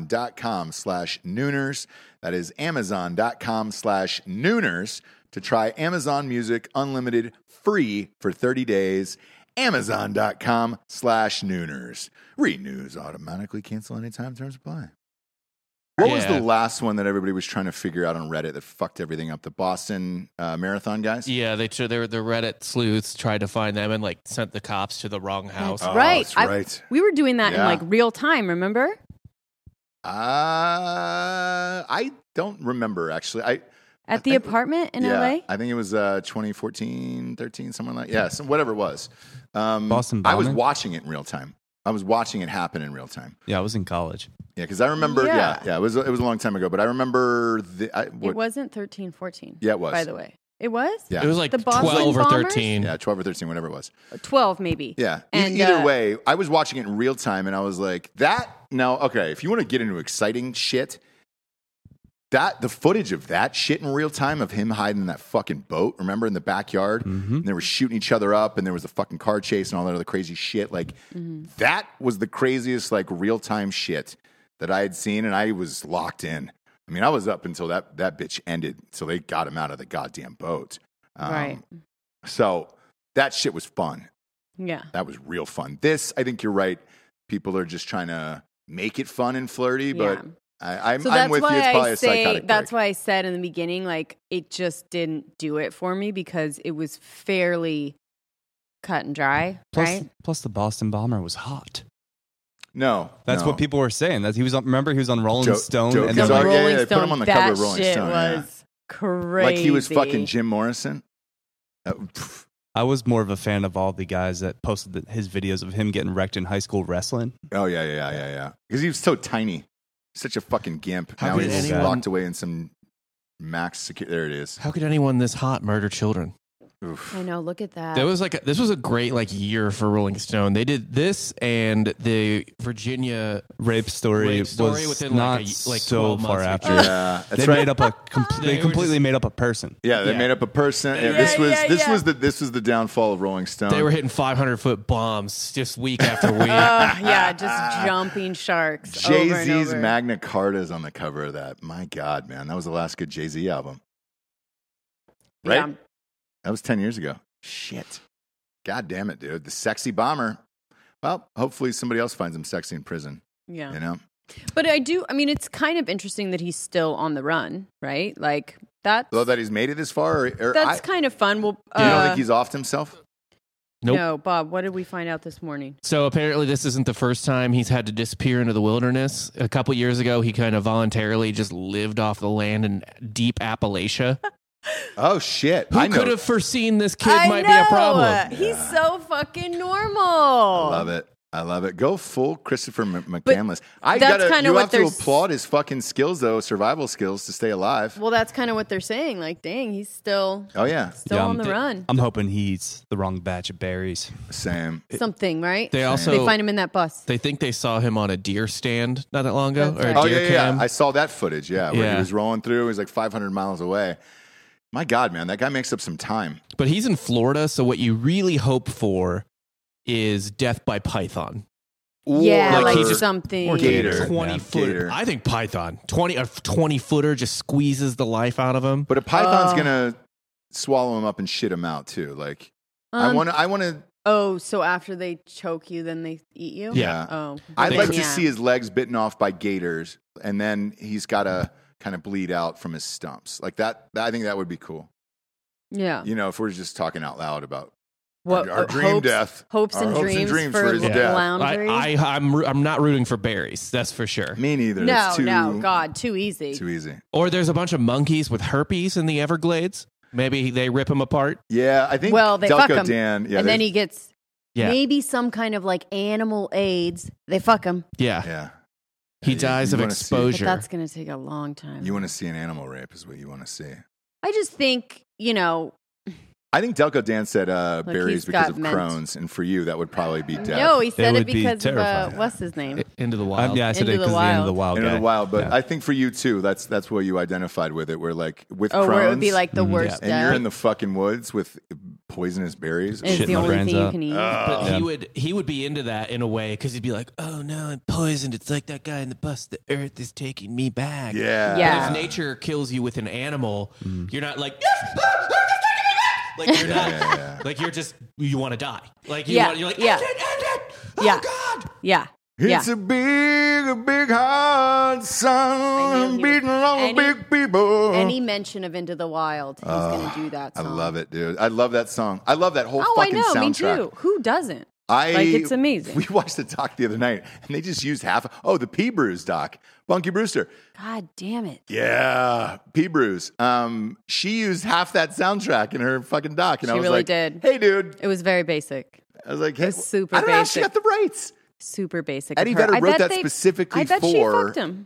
amazon.com/nooners. That is amazon.com/nooners to try Amazon Music Unlimited free for 30 days. Amazon.com/nooners. Renews automatically. Cancel anytime. Terms apply. What was the last one that everybody was trying to figure out on Reddit that fucked everything up? The Boston Marathon guys? Yeah, the Reddit sleuths tried to find them and like sent the cops to the wrong house. That's right. That's right. We were doing that in like real time, remember? I don't remember actually. At the apartment in LA? I think it was 2014, 13, somewhere like that. Yeah, whatever it was. Boston I was bombing? watching it in real time. I was watching it happen in real time. Yeah, I was in college. Yeah, because I remember. Yeah, it was a long time ago, but I remember it wasn't 13, 14. Yeah, it was. By the way, it was. Yeah, it was like the 12 or 13. Yeah, 12 or 13, whatever it was. 12 maybe. Yeah. And, either way, I was watching it in real time, and I was like, that. Now, okay, if you want to get into exciting shit, the footage of that shit in real time of him hiding in that fucking boat, remember, in the backyard, and they were shooting each other up, and there was a fucking car chase and all that other crazy shit. Like that was the craziest like real time shit that I had seen, and I was locked in. I mean, I was up until that bitch ended, so they got him out of the goddamn boat. Right. So that shit was fun. Yeah, that was real fun. This, I think you're right. People are just trying to make it fun and flirty, but. I'm with you. It's probably a psychotic break. That's why I said in the beginning, like, it just didn't do it for me because it was fairly cut and dry, right? Plus, the Boston bomber was hot. No. That's what people were saying. That he was on Rolling Stone. They put him on the cover of Rolling Stone. That shit was crazy. Like he was fucking Jim Morrison. I was more of a fan of all the guys that posted his videos of him getting wrecked in high school wrestling. Oh, yeah. Because he was so tiny. Such a fucking gimp. Now he's locked away in some max security. There it is. How could anyone this hot murder children? Oof. I know. Look at that. This was a great year for Rolling Stone. They did this and the Virginia rape story was within not so far after. Yeah, they made up they completely made up a person. Yeah, they made up a person. And this was the downfall of Rolling Stone. They were hitting 500-foot bombs just week after week. Just jumping sharks. Jay-Z's Magna Carta is on the cover of that. My God, man, that was the last good Jay-Z album. Right? Yeah. That was 10 years ago. Shit. God damn it, dude. The sexy bomber. Well, hopefully somebody else finds him sexy in prison. Yeah. You know? But it's kind of interesting that he's still on the run, right? Like, that's... Well, that he's made it this far? That's kind of fun. Well, you don't think he's offed himself? Nope. No, Bob, what did we find out this morning? So apparently this isn't the first time he's had to disappear into the wilderness. A couple years ago, he kind of voluntarily just lived off the land in deep Appalachia. Oh, shit. Who could have foreseen this kid might be a problem? He's so fucking normal. I love it. Go full Christopher McCandless. You have to applaud his fucking skills, though, survival skills to stay alive. Well, that's kind of what they're saying. Like, dang, he's still on the run. I'm hoping he eats the wrong batch of berries. Same. Something, right? They find him in that bus. They think they saw him on a deer stand not that long ago. That's or right. a deer cam. I saw that footage, where he was rolling through. He was like 500 miles away. My God, man, that guy makes up some time. But he's in Florida, so what you really hope for is death by python. Yeah, like something. Or gator. 20-footer. Gator. I think python. 20-footer just squeezes the life out of him. But a python's going to swallow him up and shit him out, too. Like, I want to... Oh, so after they choke you, then they eat you? Yeah. Oh. I'd like to see his legs bitten off by gators, and then he's got to kind of bleed out from his stumps. Like that, I think that would be cool. Yeah. You know, if we're just talking out loud about what our dream death. Hopes and dreams for his death. I'm not rooting for berries, that's for sure. Me neither. No, God, too easy. Too easy. Or there's a bunch of monkeys with herpes in the Everglades. Maybe they rip him apart. Yeah, I think they fuck him. Dan, and then he gets maybe some kind of like animal AIDS. They fuck him. Yeah. He dies of exposure. But that's going to take a long time. You want to see an animal rape is what you want to see. I just think, I think Delco Dan said berries because of Crohn's, and for you, that would probably be death. No, he said it because of, what's his name? Into the Wild. I said it because of the Into the Wild. Into the Wild, but I think for you, too, that's what you identified with it, where like with Crohn's. Where it would be like the worst death. And you're in the fucking woods with poisonous berries. It's the only thing you can eat. But he would be into that in a way, because he'd be like, oh no, I'm poisoned. It's like that guy in the bus. The earth is taking me back. Yeah. But if nature kills you with an animal, you're not like, like you're not, like you're just, you want to die. Like you're like, end it. Oh God. Yeah. It's a big hard sun beating on big people. Any mention of Into the Wild, he's going to do that song. I love it, dude. I love that song. I love that whole fucking soundtrack. Me too. Who doesn't? It's amazing. We watched the doc the other night, and they just used the P. Bruce doc. Bunky Brewster. God damn it. Yeah, P. Bruce. She used half that soundtrack in her fucking doc, and I was really like, did. Hey, dude. It was very basic. I was like, hey, super I don't know how basic. she got the rights. Super basic. Eddie Vedder wrote that specifically for... I bet she fucked him.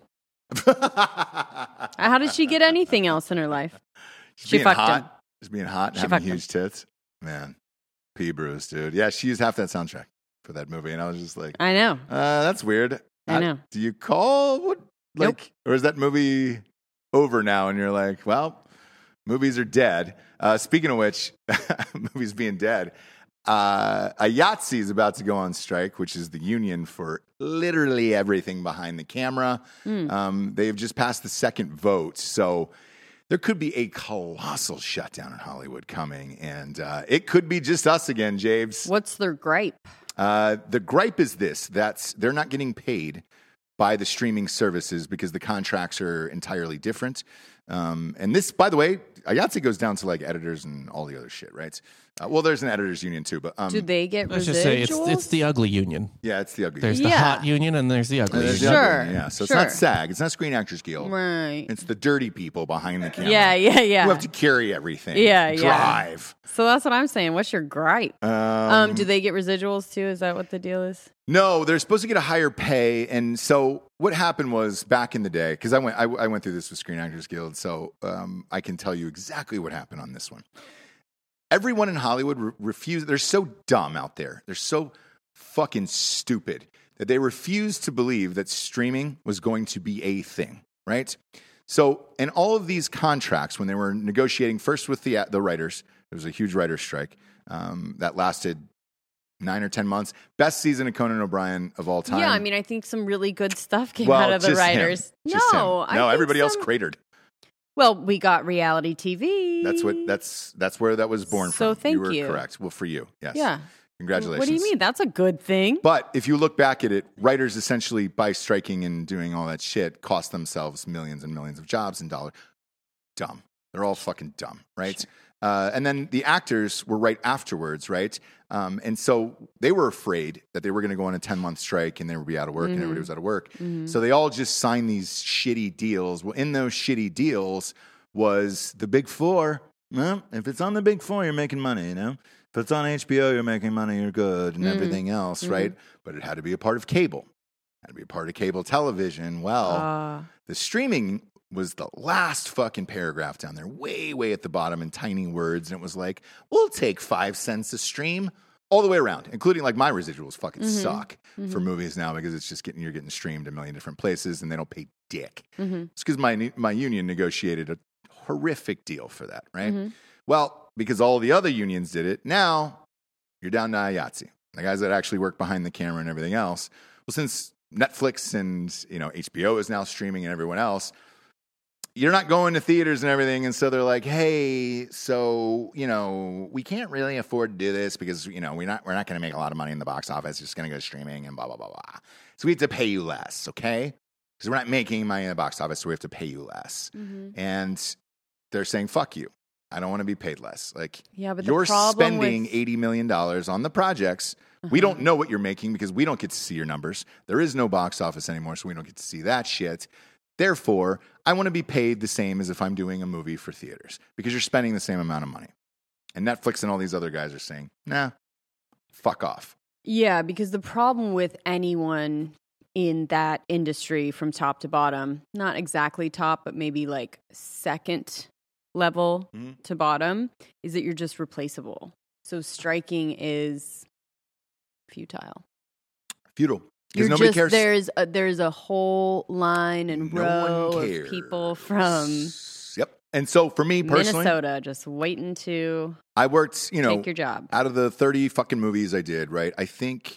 How did she get anything else in her life? She fucked him. Just being hot and having huge tits. Man. P. Bruce, dude. Yeah, she used half that soundtrack for that movie, and I was just like... I know. That's weird. I know. Do you call... Nope. Or is that movie over now, and you're like, well, movies are dead. Speaking of which, movies being dead... IATSE is about to go on strike, which is the union for literally everything behind the camera. They've just passed the second vote, so there could be a colossal shutdown in Hollywood coming, and it could be just us again, James. What's their gripe? The gripe is this: they're not getting paid by the streaming services because the contracts are entirely different. And this, by the way, IATSE goes down to like editors and all the other shit, right? Well, there's an editors union too, but do they get let's residuals? just say it's the ugly union. Yeah, it's the ugly. There's the hot union and there's the ugly union. Sure. Yeah, so it's not SAG, it's not Screen Actors Guild, right? It's the dirty people behind the camera. Yeah. Who have to carry everything. Drive. So that's what I'm saying. What's your gripe? Do they get residuals too? Is that what the deal is? No, they're supposed to get a higher pay, and so what happened was back in the day, because I went through this with Screen Actors Guild, so I can tell you exactly what happened on this one. Everyone in Hollywood refused. They're so dumb out there. They're so fucking stupid that they refused to believe that streaming was going to be a thing, right? So in all of these contracts, when they were negotiating first with the writers, there was a huge writer's strike that lasted 9 or 10 months. Best season of Conan O'Brien of all time. Yeah, I mean, I think some really good stuff came out of the writers. No, everybody else cratered. Well, we got reality TV. That's where that was born from. So thank you. You were correct. Well, for you, yes. Yeah. Congratulations. What do you mean? That's a good thing. But if you look back at it, writers essentially, by striking and doing all that shit, cost themselves millions and millions of jobs and dollars. Dumb. They're all fucking dumb, right? Sure. And then the actors were right afterwards, right? And so they were afraid that they were going to go on a 10-month strike and they would be out of work and everybody was out of work. So they all just signed these shitty deals. Well, in those shitty deals was the Big Four. Well, if it's on the Big Four, you're making money, you know? If it's on HBO, you're making money, you're good, and everything else, right? But it had to be a part of cable. It had to be a part of cable television. Well, the streaming was the last fucking paragraph down there, way, way at the bottom in tiny words. And it was like, we'll take 5 cents a stream all the way around, including like my residuals fucking suck for movies now because it's just you're getting streamed a million different places and they don't pay dick. It's because my union negotiated a horrific deal for that, right? Well, because all the other unions did it, now you're down to IATSE, the guys that actually work behind the camera and everything else. Well, since Netflix and HBO is now streaming and everyone else, you're not going to theaters and everything, and so they're like, hey, so we can't really afford to do this because we're not going to make a lot of money in the box office. It's just going to go streaming and blah blah blah blah. So we have to pay you less, okay? Because we're not making money in the box office, so we have to pay you less. And they're saying, fuck you. I don't want to be paid less. Like, but you're spending $80 million on the projects. We don't know what you're making because we don't get to see your numbers. There is no box office anymore, so we don't get to see that shit. Therefore, I want to be paid the same as if I'm doing a movie for theaters because you're spending the same amount of money. And Netflix and all these other guys are saying, nah, fuck off. Yeah, because the problem with anyone in that industry from top to bottom, not exactly top, but maybe like second level to bottom, is that you're just replaceable. So striking is futile. Because nobody cares. There's a whole line and row of people from And so for me personally, Minnesota, just waiting to I worked, take your job. Out of the 30 fucking movies I did, right? I think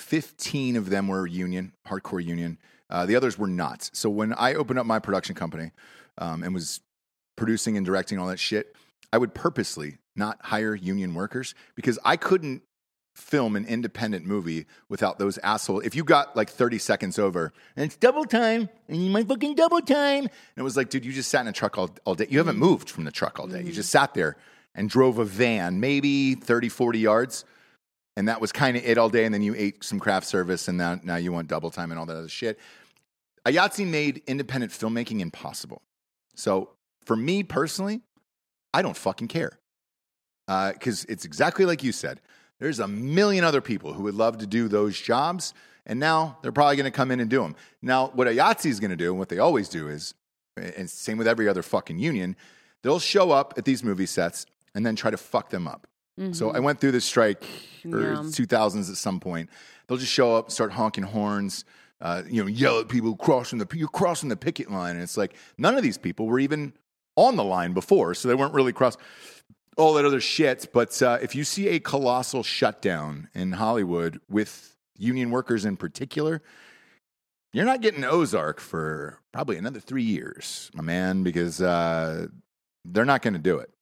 15 of them were union, hardcore union. The others were not. So when I opened up my production company and was producing and directing all that shit, I would purposely not hire union workers because I couldn't film an independent movie without those assholes. If you got like 30 seconds over and it's double time and you might fucking double time. And it was like, dude, you just sat in a truck all day. You haven't moved from the truck all day. You just sat there and drove a van, maybe 30, 40 yards. And that was kind of it all day. And then you ate some craft service and now you want double time and all that other shit. IATSE made independent filmmaking impossible. So for me personally, I don't fucking care. Because it's exactly like you said. There's a million other people who would love to do those jobs, and now they're probably going to come in and do them. Now, what IATSE is going to do, and what they always do is, and same with every other fucking union, they'll show up at these movie sets and then try to fuck them up. So I went through this strike or 2000s at some point. They'll just show up, start honking horns, yell at people you're crossing the picket line. And it's like, none of these people were even on the line before, so they weren't really all that other shit. But if you see a colossal shutdown in Hollywood with union workers in particular, you're not getting Ozark for probably another 3 years, my man, because they're not going to do it.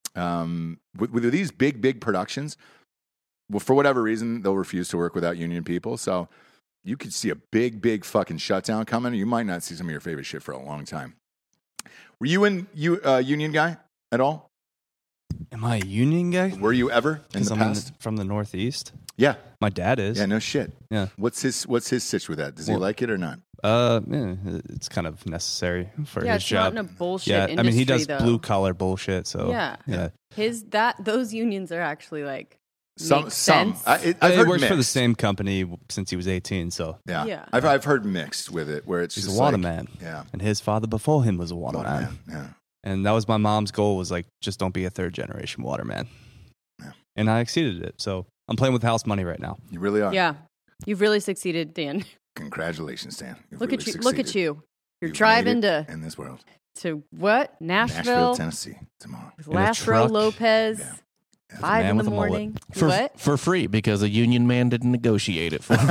With these big productions, well, for whatever reason, they'll refuse to work without union people. So you could see a big fucking shutdown coming. You might not see some of your favorite shit for a long time. Were you a union guy at all? Am I a union guy? Were you ever in the past? From the Northeast? Yeah. My dad is. Yeah, no shit. Yeah. What's his sitch with that? Does he like it or not? It's kind of necessary for his job. Not in a bullshit industry, I mean, he does blue collar bullshit. So yeah. Those unions are actually like some. I've heard works for the same company since he was 18. So yeah. I've heard mixed with it, where it's he's just a waterman. Yeah, and his father before him was a waterman. Yeah. And that was my mom's goal, was like, just don't be a third generation waterman. Yeah. And I exceeded it. So I'm playing with house money right now. You really are. Yeah. You've really succeeded, Dan. Congratulations, Dan. Look at you. You're driving in this world. To what? Nashville, Tennessee tomorrow. With Lashro Lopez. Yeah. 5 in the morning. For free, because a union man didn't negotiate it for him.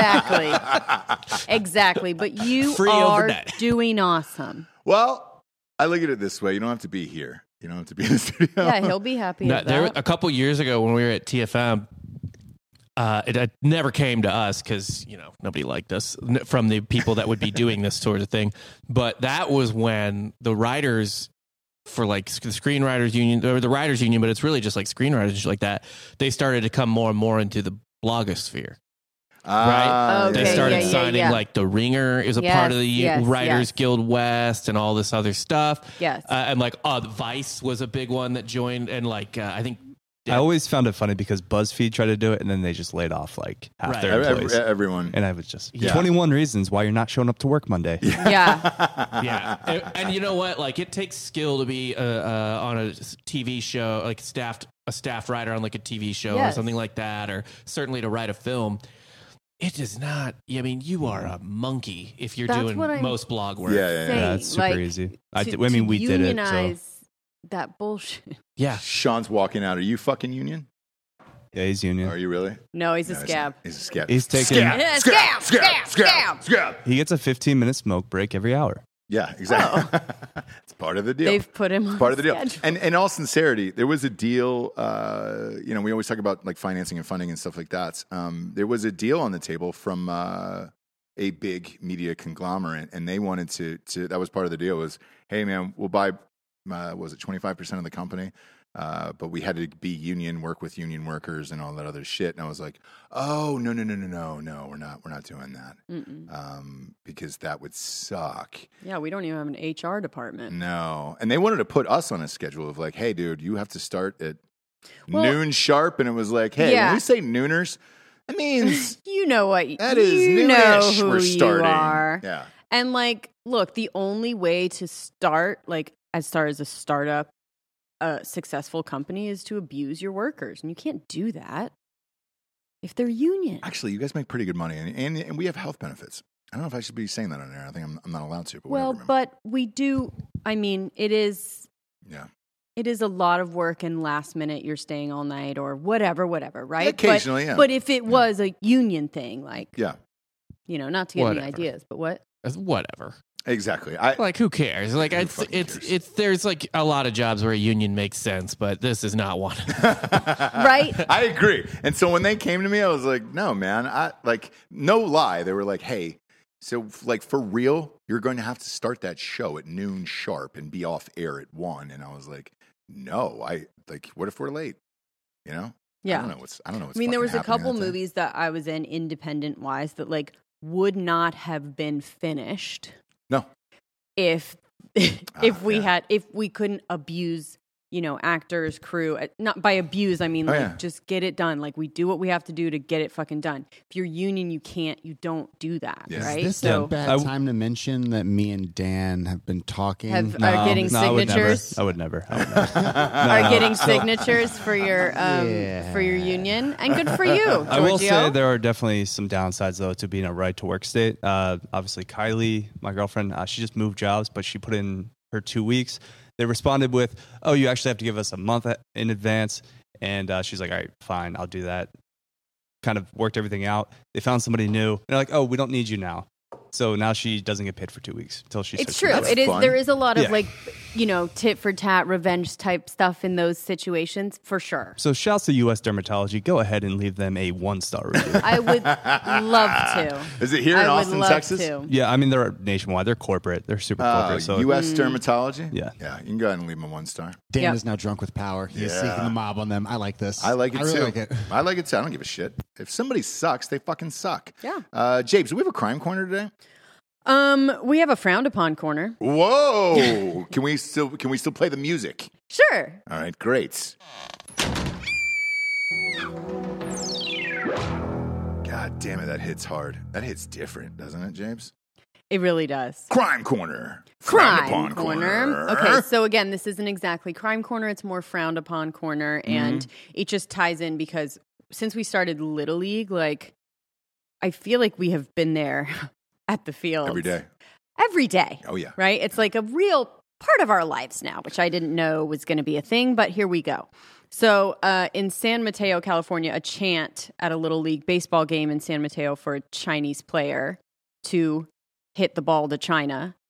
Exactly. But you are doing awesome. Well, I look at it this way. You don't have to be here. You don't have to be in the studio. Yeah, he'll be happy. No, a couple years ago when we were at TFM, it never came to us because nobody liked us from the people that would be doing this sort of thing. But that was when the writers for like the screenwriters union or the writers union, but it's really just like screenwriters and shit like that. They started to come more and more into the blogosphere. Right? Okay, they started signing like The Ringer is a part of the Writers Guild West and all this other stuff. Yes. And like Vice was a big one that joined, and like I think I always found it funny because BuzzFeed tried to do it and then they just laid off like half their employees. Everyone. And I was just 21 reasons why you're not showing up to work Monday. Yeah. And you know what? Like it takes skill to be on a TV show, like a staff writer on like a TV show or something like that, or certainly to write a film. It does not. I mean, you are a monkey if you're doing most blog work. Yeah, it's super easy. We did it. So. That bullshit. Yeah. Sean's walking out. Are you fucking union? Yeah, he's union. Are you really? No, he's a scab. He's a scab. He's taking scab. He gets a 15-minute smoke break every hour. Yeah, exactly. It's part of the deal. They've put him on part of the deal. schedule. And in all sincerity, there was a deal. We always talk about like financing and funding and stuff like that. There was a deal on the table from a big media conglomerate, and they wanted to. That was part of the deal. Was, hey man, we'll buy. Was it 25% of the company? But we had to be union, work with union workers and all that other shit. And I was like, oh, no, we're not doing that. Because that would suck. Yeah, we don't even have an HR department. No. And they wanted to put us on a schedule of like, hey, dude, you have to start at noon sharp. And it was like, hey, when we say nooners, that means you know what? That is you noonish. Know who we're starting. You are. Yeah. And like, look, the only way to start, like, as far as a startup, a successful company is to abuse your workers. And you can't do that if they're union. Actually, you guys make pretty good money. And we have health benefits. I don't know if I should be saying that on air. I think I'm not allowed to. But well, but we do. I mean, it is. Yeah. It is a lot of work, and last minute you're staying all night or whatever, right? Yeah, occasionally, yeah. But if it was a union thing, like, not to get any ideas, but what? Whatever. Exactly. Who cares? Like it's there's like a lot of jobs where a union makes sense, but this is not one. Right? I agree. And so when they came to me, I was like, no, man, no lie. They were like, hey, so like for real, you're going to have to start that show at noon sharp and be off air at 1. And I was like, no, what if we're late? Yeah. I don't know what's I mean, there was a couple movies that I was in independent wise that like would not have been finished. No. If we couldn't abuse, actors, crew, not by abuse, I mean, just get it done. Like we do what we have to do to get it fucking done. If you're union, you don't do that, right? Is this a bad time to mention that me and Dan have been talking? Are getting signatures? I would never. Are getting signatures for your union, and good for you, Giorgio. I will say there are definitely some downsides though to being a right to work state. Obviously, Kylie, my girlfriend, she just moved jobs, but she put in her 2 weeks. They responded with, oh, you actually have to give us a month in advance. And she's like, all right, fine, I'll do that. Kind of worked everything out. They found somebody new. And they're like, oh, we don't need you now. So now she doesn't get paid for 2 weeks until she starts. It's true. It is. There is a lot of tit for tat, revenge type stuff in those situations for sure. So shouts to U.S. Dermatology. Go ahead and leave them a 1-star review. I would love to. Is it here in Austin, Texas? To. Yeah, I mean they're nationwide. They're corporate. They're super corporate. So U.S. Dermatology. Yeah, you can go ahead and leave them a 1-star. Dan is now drunk with power. He's seeking the mob on them. I like this. I like it really too. Like it. I like it too. I don't give a shit. If somebody sucks, they fucking suck. Yeah. James, do we have a crime corner today? We have a frowned upon corner. Whoa! Can we still play the music? Sure. All right, great. God damn it, that hits hard. That hits different, doesn't it, James? It really does. Crime corner. Crime Frowned upon corner. Okay, so again, this isn't exactly crime corner. It's more frowned upon corner, and it just ties in because since we started Little League, like I feel like we have been there. At the field. Every day. Oh, yeah. Right? It's like a real part of our lives now, which I didn't know was going to be a thing, but here we go. So in San Mateo, California, a chant at a Little League baseball game in San Mateo for a Chinese player to hit the ball to China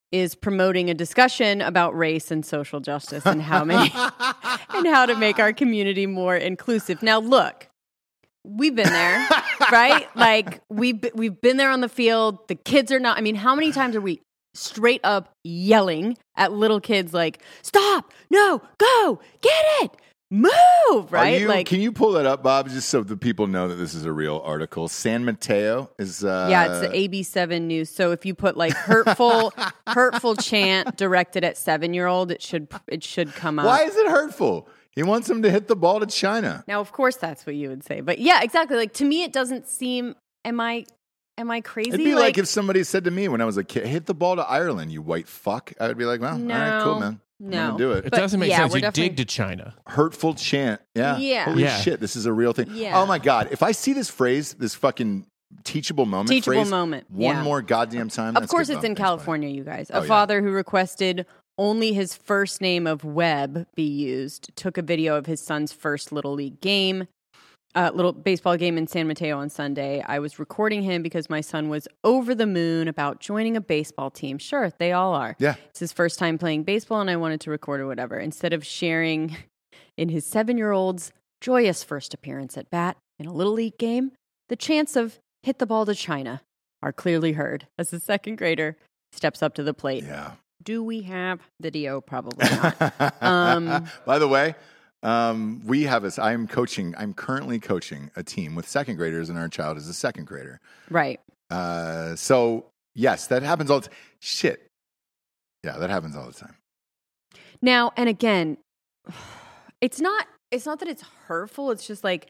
is promoting a discussion about race and social justice and how to make our community more inclusive. Now, look, we've been there, right? Like we've been there on the field. The kids are not. I mean, how many times are we straight up yelling at little kids like, "Stop! No, go, get it, move!" Right? Can you pull that up, Bob, just so the people know that this is a real article? San Mateo is. Yeah, it's the AB7 News. So if you put like hurtful chant directed at 7-year-old, it should come up. Why is it hurtful? He wants him to hit the ball to China. Now, of course, that's what you would say. But yeah, exactly. Like, to me, it doesn't seem, am I crazy? It'd be like if somebody said to me when I was a kid, hit the ball to Ireland, you white fuck. I would be like, well, no, all right, cool, man. No. I'm gonna do it. It doesn't make sense. You dig to China. Hurtful chant. Yeah. Yeah. Holy shit, this is a real thing. Yeah. Oh my God. If I see this phrase, this fucking teachable moment phrase, one more goddamn time. Of course, it's in California, you guys. A father who requested only his first name of Webb be used took a video of his son's first little league game, little baseball game in San Mateo on Sunday. I was recording him because my son was over the moon about joining a baseball team. Sure, they all are. Yeah. It's his first time playing baseball, and I wanted to record or whatever. Instead of sharing in his 7-year-old's joyous first appearance at bat in a little league game, the chants of "hit the ball to China" are clearly heard as the second grader steps up to the plate. Yeah. Do we have video? Probably not. By the way, we have I'm currently coaching a team with second graders, and our child is a second grader. Right. So yes, that happens all the time. Shit. Yeah, that happens all the time. Now, and again, it's not that it's hurtful. It's just like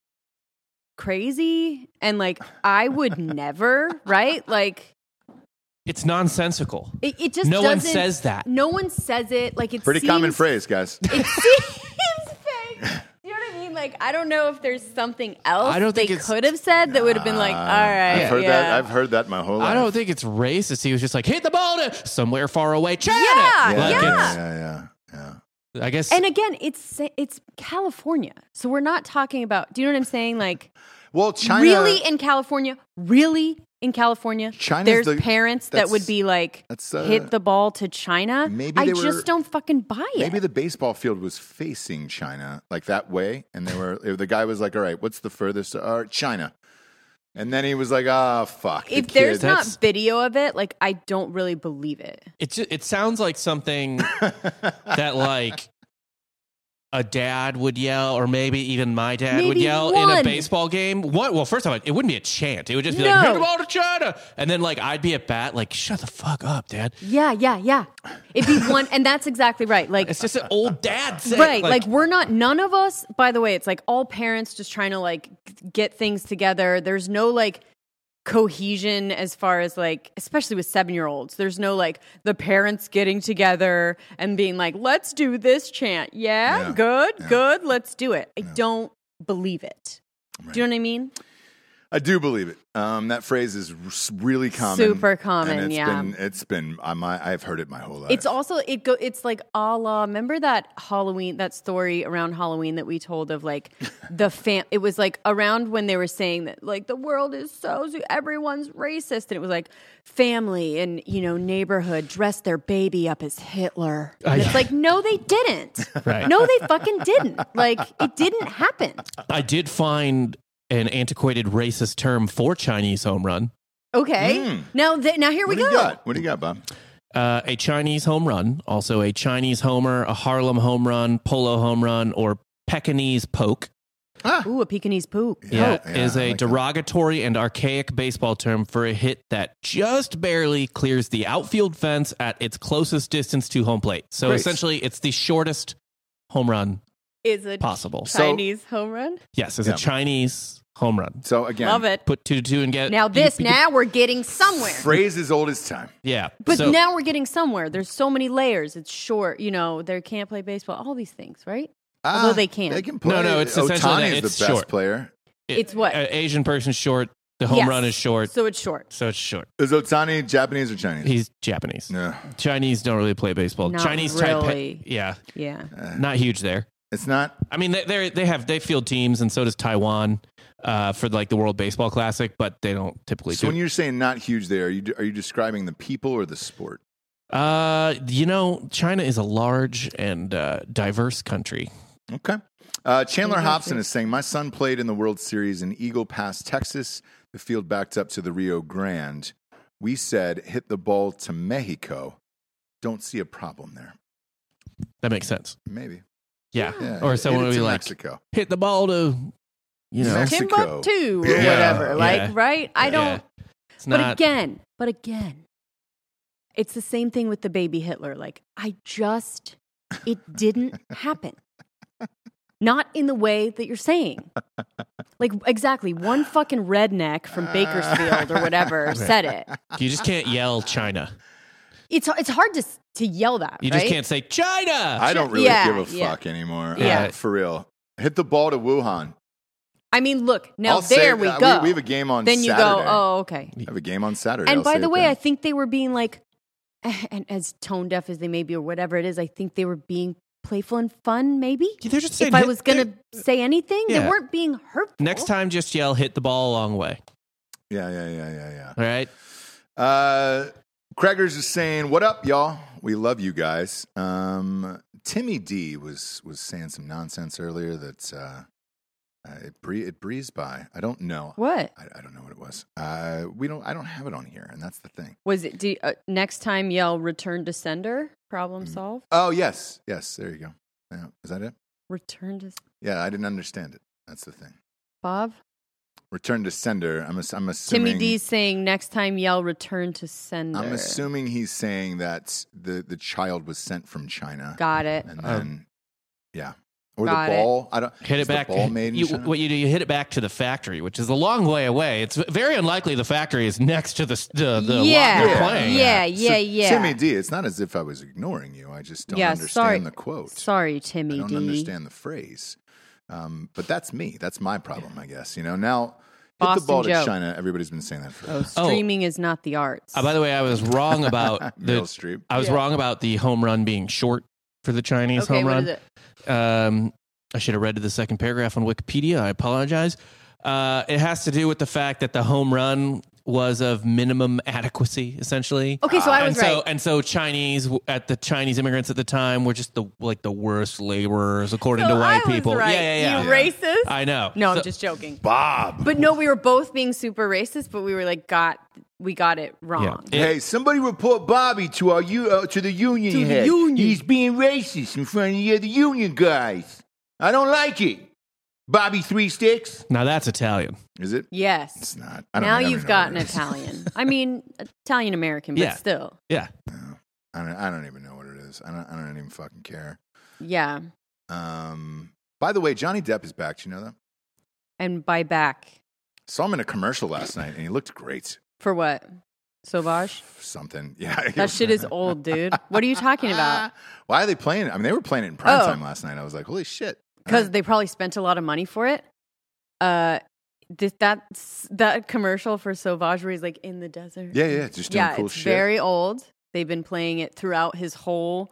crazy. And like, I would never, right? Like, it's nonsensical. It just no one says that. No one says it. Like, it's pretty common phrase, guys. It seems fake. You know what I mean? Like, I don't know if there's something else they could have said that would have been like, all right. I've heard that my whole life. I don't think it's racist. He was just like, hit the ball to somewhere far away, China. Yeah. I guess. And again, it's California, so we're not talking about. Do you know what I'm saying? Like, well, China really in California, China's there's parents that would be like, hit the ball to China. Maybe I just don't fucking buy it. Maybe the baseball field was facing China, like that way, and the guy was like, all right, what's the furthest? China. And then he was like, "Ah, fuck." If there's not video of it, like, I don't really believe it. It sounds like something that like a dad would yell, or maybe even my dad would yell in a baseball game. What? Well, first of all, it wouldn't be a chant. It would just be like, "Hit the ball to China," and then like I'd be at bat, like, "Shut the fuck up, Dad." Yeah. It'd be one, and that's exactly right. Like, it's just an old dad saying, right? Like we're not. None of us. By the way, it's like all parents just trying to like get things together. There's no like cohesion as far as like, especially with 7-year-olds. There's no like the parents getting together and being like, "Let's do this chant." Yeah. Good. Let's do it. I don't believe it. Right. Do you know what I mean? I do believe it. That phrase is really common, super common. And it's been. I've heard it my whole life. It's also it's like a la. Remember that Halloween, that story around Halloween that we told of like It was like around when they were saying that like the world is everyone's racist, and it was like family and neighborhood dressed their baby up as Hitler. And it's like, no, they didn't. Right. No, they fucking didn't. Like, it didn't happen. I did find an antiquated racist term for Chinese home run. Okay. Now here we go. What do you got, Bob? A Chinese home run, also a Chinese homer, a Harlem home run, polo home run, or Pekingese poke. Ooh, a Pekingese poke. Is a derogatory and archaic baseball term for a hit that just barely clears the outfield fence at its closest distance to home plate. So essentially, it's the shortest home run possible. Chinese home run? Yes, it's a Chinese home run. So again, love it. Put 2 to 2 and get now we're getting somewhere. Phrase as old as time. Yeah, but now we're getting somewhere. There's so many layers. It's short. They can't play baseball. All these things, right? Although they can. They can play. No, it's essentially Ohtani is the best player. It's what? An Asian person short. The home run is short. So it's short. Is Ohtani Japanese or Chinese? He's Japanese. No. Chinese don't really play baseball. Not Chinese really. Taipei. Yeah. Not huge there. It's not. I mean, they field teams, and so does Taiwan for like the World Baseball Classic, but they don't typically. So when you're saying not huge there, are you describing the people or the sport? China is a large and diverse country. Okay. Chandler Hobson is saying, my son played in the World Series in Eagle Pass, Texas. The field backed up to the Rio Grande. We said, hit the ball to Mexico. Don't see a problem there. That makes sense. Maybe. Yeah. Or someone would be like, Mexico. Hit the ball to, Mexico. Timbuktu or whatever. Like, right? I don't. It's but not. again, it's the same thing with the baby Hitler. Like, it didn't happen. Not in the way that you're saying. Like, exactly. One fucking redneck from Bakersfield or whatever said it. You just can't yell China. It's hard to yell that, You right? just can't say China. I don't really give a fuck anymore. Yeah. For real. Hit the ball to Wuhan. I mean, look, now we go. We have a game on then Saturday. Then you go, oh, okay. I have a game on Saturday. And by the way, I think they were being like, and as tone deaf as they may be or whatever it is, I think they were being playful and fun, maybe? They're just saying, if I was going to say anything, they weren't being hurtful. Next time, just yell, hit the ball a long way. Yeah. All right. Craigers is saying, what up, y'all? We love you guys. Timmy D was saying some nonsense earlier that it breezed by. I don't know. What? I don't know what it was. I don't have it on here, and that's the thing. Was it next time yell return to sender? Problem solved? Oh, yes. There you go. Yeah. Is that it? Return to... Yeah, I didn't understand it. That's the thing. Bob? Return to sender. I'm assuming... Timmy D's saying next time yell return to sender. I'm assuming he's saying that the child was sent from China. Got it. And then, yeah. Or Got the ball. I don't... Hit it back. The ball made in China? What you do, you hit it back to the factory, which is a long way away. It's very unlikely the factory is next to the lot they're playing. Yeah. Timmy D, it's not as if I was ignoring you. I just don't understand the quote. Sorry, Timmy D. I don't understand the phrase. But that's me. That's my problem, I guess. Now, hit the ball to China. Everybody's been saying that for streaming is not the arts. By the way, I was wrong about Meryl Streep. I was wrong about the home run being short for the Chinese home run. What is it? I should have read the second paragraph on Wikipedia. I apologize. It has to do with the fact that the home run was of minimum adequacy, essentially. Okay, so I was right. And so Chinese immigrants at the time were just the worst laborers according to white people. Right. Yeah. You racist? I know. No, I'm just joking. Bob. But no, we were both being super racist, but we were like, we got it wrong. Yeah. Hey, somebody report Bobby to the union head. He's being racist in front of the union guys. I don't like it. Bobby Three Sticks. Now that's Italian. Is it? Yes. It's not. Now you've got an Italian. I mean, Italian American, but still. Yeah. No, I don't even know what it is. I don't even fucking care. Yeah. By the way, Johnny Depp is back. Do you know that? And by back. Saw him in a commercial last night, and he looked great. For what? Sauvage? Something. Yeah. That shit is old, dude. What are you talking about? Why are they playing it? I mean, they were playing it in primetime last night. I was like, holy shit. Because they probably spent a lot of money for it. That commercial for Sauvage where he's like in the desert. Yeah. Just doing cool shit. It's very old. They've been playing it throughout his whole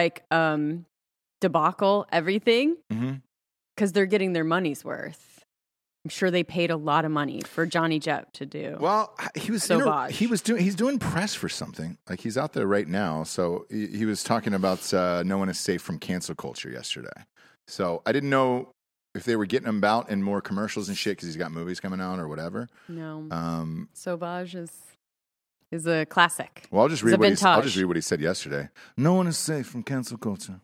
debacle, everything. Because they're getting their money's worth. I'm sure they paid a lot of money for Johnny Depp to do. Well, he was Sauvage. He's doing press for something. Like he's out there right now. So he was talking about no one is safe from cancel culture yesterday. So I didn't know if they were getting him out in more commercials and shit because he's got movies coming out or whatever. No. Sauvage is a classic. Well, I'll just read what he said yesterday. No one is safe from cancel culture.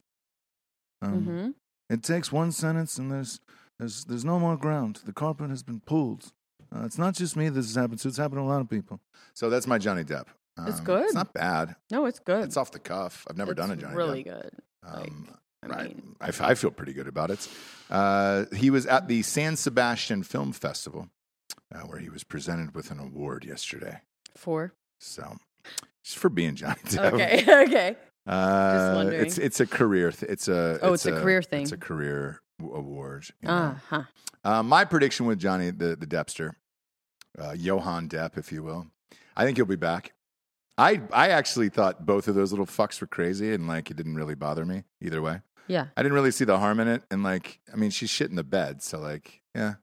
It takes one sentence and there's no more ground. The carpet has been pulled. It's not just me this has happened to. It's happened to a lot of people. So that's my Johnny Depp. It's good. It's not bad. No, it's good. It's off the cuff. I've never done a Johnny really Depp. Really good. I feel pretty good about it. He was at the San Sebastian Film Festival where he was presented with an award yesterday. So, just for being Johnny Depp. Okay. Just wondering. It's a career. It's a career thing. It's a career award. My prediction with Johnny the Deppster, Johann Depp, if you will. I think he'll be back. I actually thought both of those little fucks were crazy, and it didn't really bother me either way. Yeah, I didn't really see the harm in it, and she's shit in the bed, so yeah,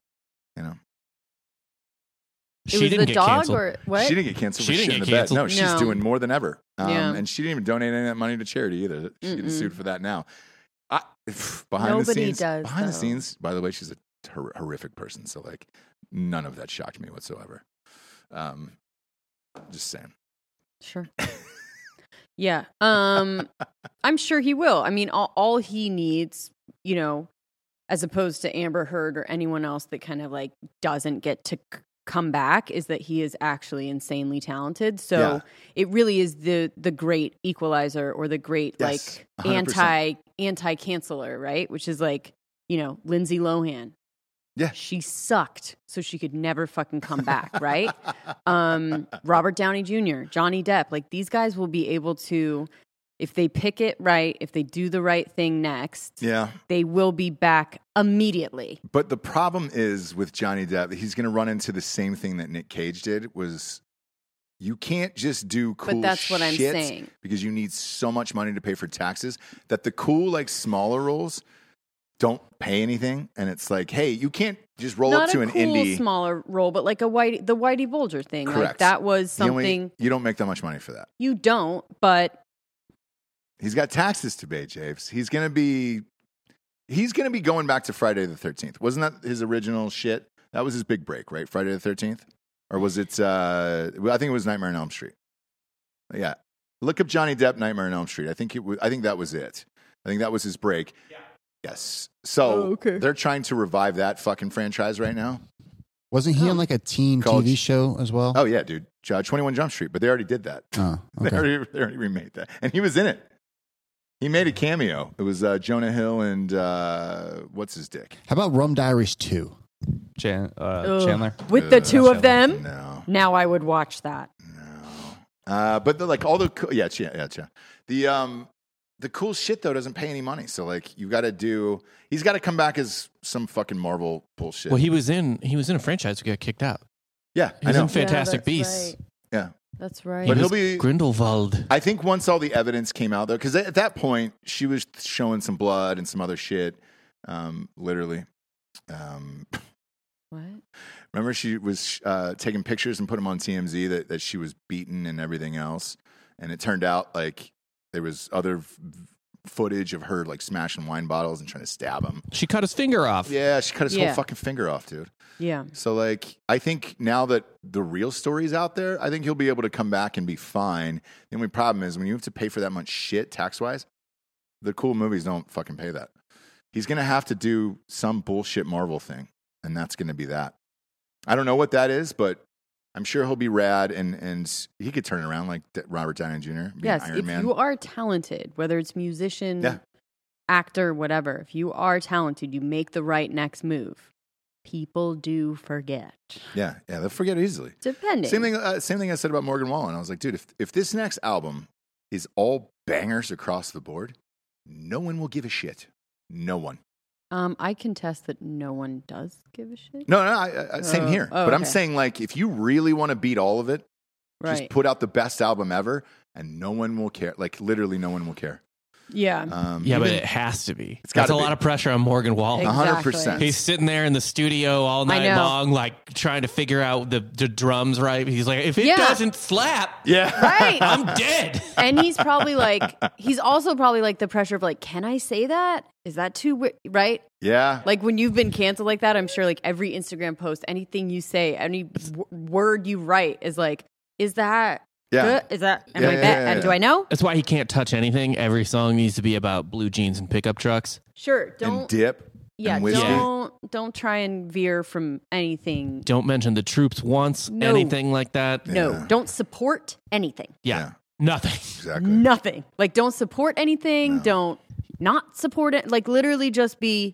She didn't get canceled. Or what? She didn't get canceled for shit in the bed. No, she's doing more than ever. And she didn't even donate any of that money to charity either. She's getting sued for that now. Behind the scenes, by the way, she's a horrific person. So like, none of that shocked me whatsoever. Just saying. Sure. Yeah. I'm sure he will. I mean, all he needs, as opposed to Amber Heard or anyone else that kind of like doesn't get to come back, is that he is actually insanely talented. So it really is the great equalizer, or the great like 100%. anti-canceler, right? Which is like, Lindsay Lohan. Yeah. She sucked, so she could never fucking come back, right? Robert Downey Jr., Johnny Depp, like these guys will be able to, if they pick it right, if they do the right thing next, they will be back immediately. But the problem is with Johnny Depp, he's going to run into the same thing that Nick Cage did, was you can't just do cool shit. But that's what I'm saying. Because you need so much money to pay for taxes that the cool, like smaller roles don't pay anything, and it's like, hey, you can't just roll up to an indie. Not a cool smaller role, but like the Whitey Bulger thing. Correct. Like that was something. You don't make that much money for that. You don't, but he's got taxes to pay, Javes. He's gonna be going back to Friday the 13th. Wasn't that his original shit? That was his big break, right? Friday the 13th, or was it? I think it was Nightmare on Elm Street. Yeah, look up Johnny Depp, Nightmare on Elm Street. I think that was it. I think that was his break. Yeah. Yes. So they're trying to revive that fucking franchise right now. Wasn't he on like a teen TV show as well? Oh, yeah, dude. 21 Jump Street, but they already did that. Oh, okay. They already remade that. And he was in it. He made a cameo. It was Jonah Hill and what's his dick? How about Rum Diaries 2? Chandler? With the two of them? No. Now I would watch that. No. But like all the... Yeah. The cool shit, though, doesn't pay any money. So, like, he's got to come back as some fucking Marvel bullshit. Well, he was in a franchise who got kicked out. Yeah, he was in Fantastic Beasts. Right. Yeah. That's right. But he'll be Grindelwald. I think once all the evidence came out, though, because at that point, she was showing some blood and some other shit, literally. What? Remember she was taking pictures and put them on TMZ that she was beaten and everything else. And it turned out, like, there was other footage of her like smashing wine bottles and trying to stab him. She cut his finger off. Yeah, she cut his whole fucking finger off, dude. Yeah. So like, I think now that the real story's out there, I think he'll be able to come back and be fine. The only problem is when you have to pay for that much shit tax-wise, the cool movies don't fucking pay that. He's going to have to do some bullshit Marvel thing, and that's going to be that. I don't know what that is, but I'm sure he'll be rad, and he could turn around like Robert Downey Jr. Yes, Iron Man. If you are talented, whether it's musician, actor, whatever, if you are talented, you make the right next move. People do forget. Yeah, they'll forget easily. Depending. Same thing I said about Morgan Wallen. I was like, dude, if this next album is all bangers across the board, no one will give a shit. No one. I contest that no one does give a shit. No, same here. But I'm saying, like, if you really want to beat all of it, just put out the best album ever, and no one will care. Like, literally, no one will care. Yeah. But it has to be. That's a lot of pressure on Morgan Wallen. Exactly. 100%. He's sitting there in the studio all night long, like, trying to figure out the drums right. He's like, if it doesn't slap, right, I'm dead. And he's also probably like the pressure of like, can I say that? Is that too right? Yeah. Like when you've been canceled like that, I'm sure like every Instagram post, anything you say, any word you write is like, is that good? Is that, do I know? That's why he can't touch anything. Every song needs to be about blue jeans and pickup trucks. Sure. And dip. Yeah, and whiskey. Don't try and veer from anything. Don't mention the troops once, anything like that. No, don't support anything. Yeah. Nothing. Exactly. Nothing. Like, don't support anything. No. Don't not support it. Like, literally just be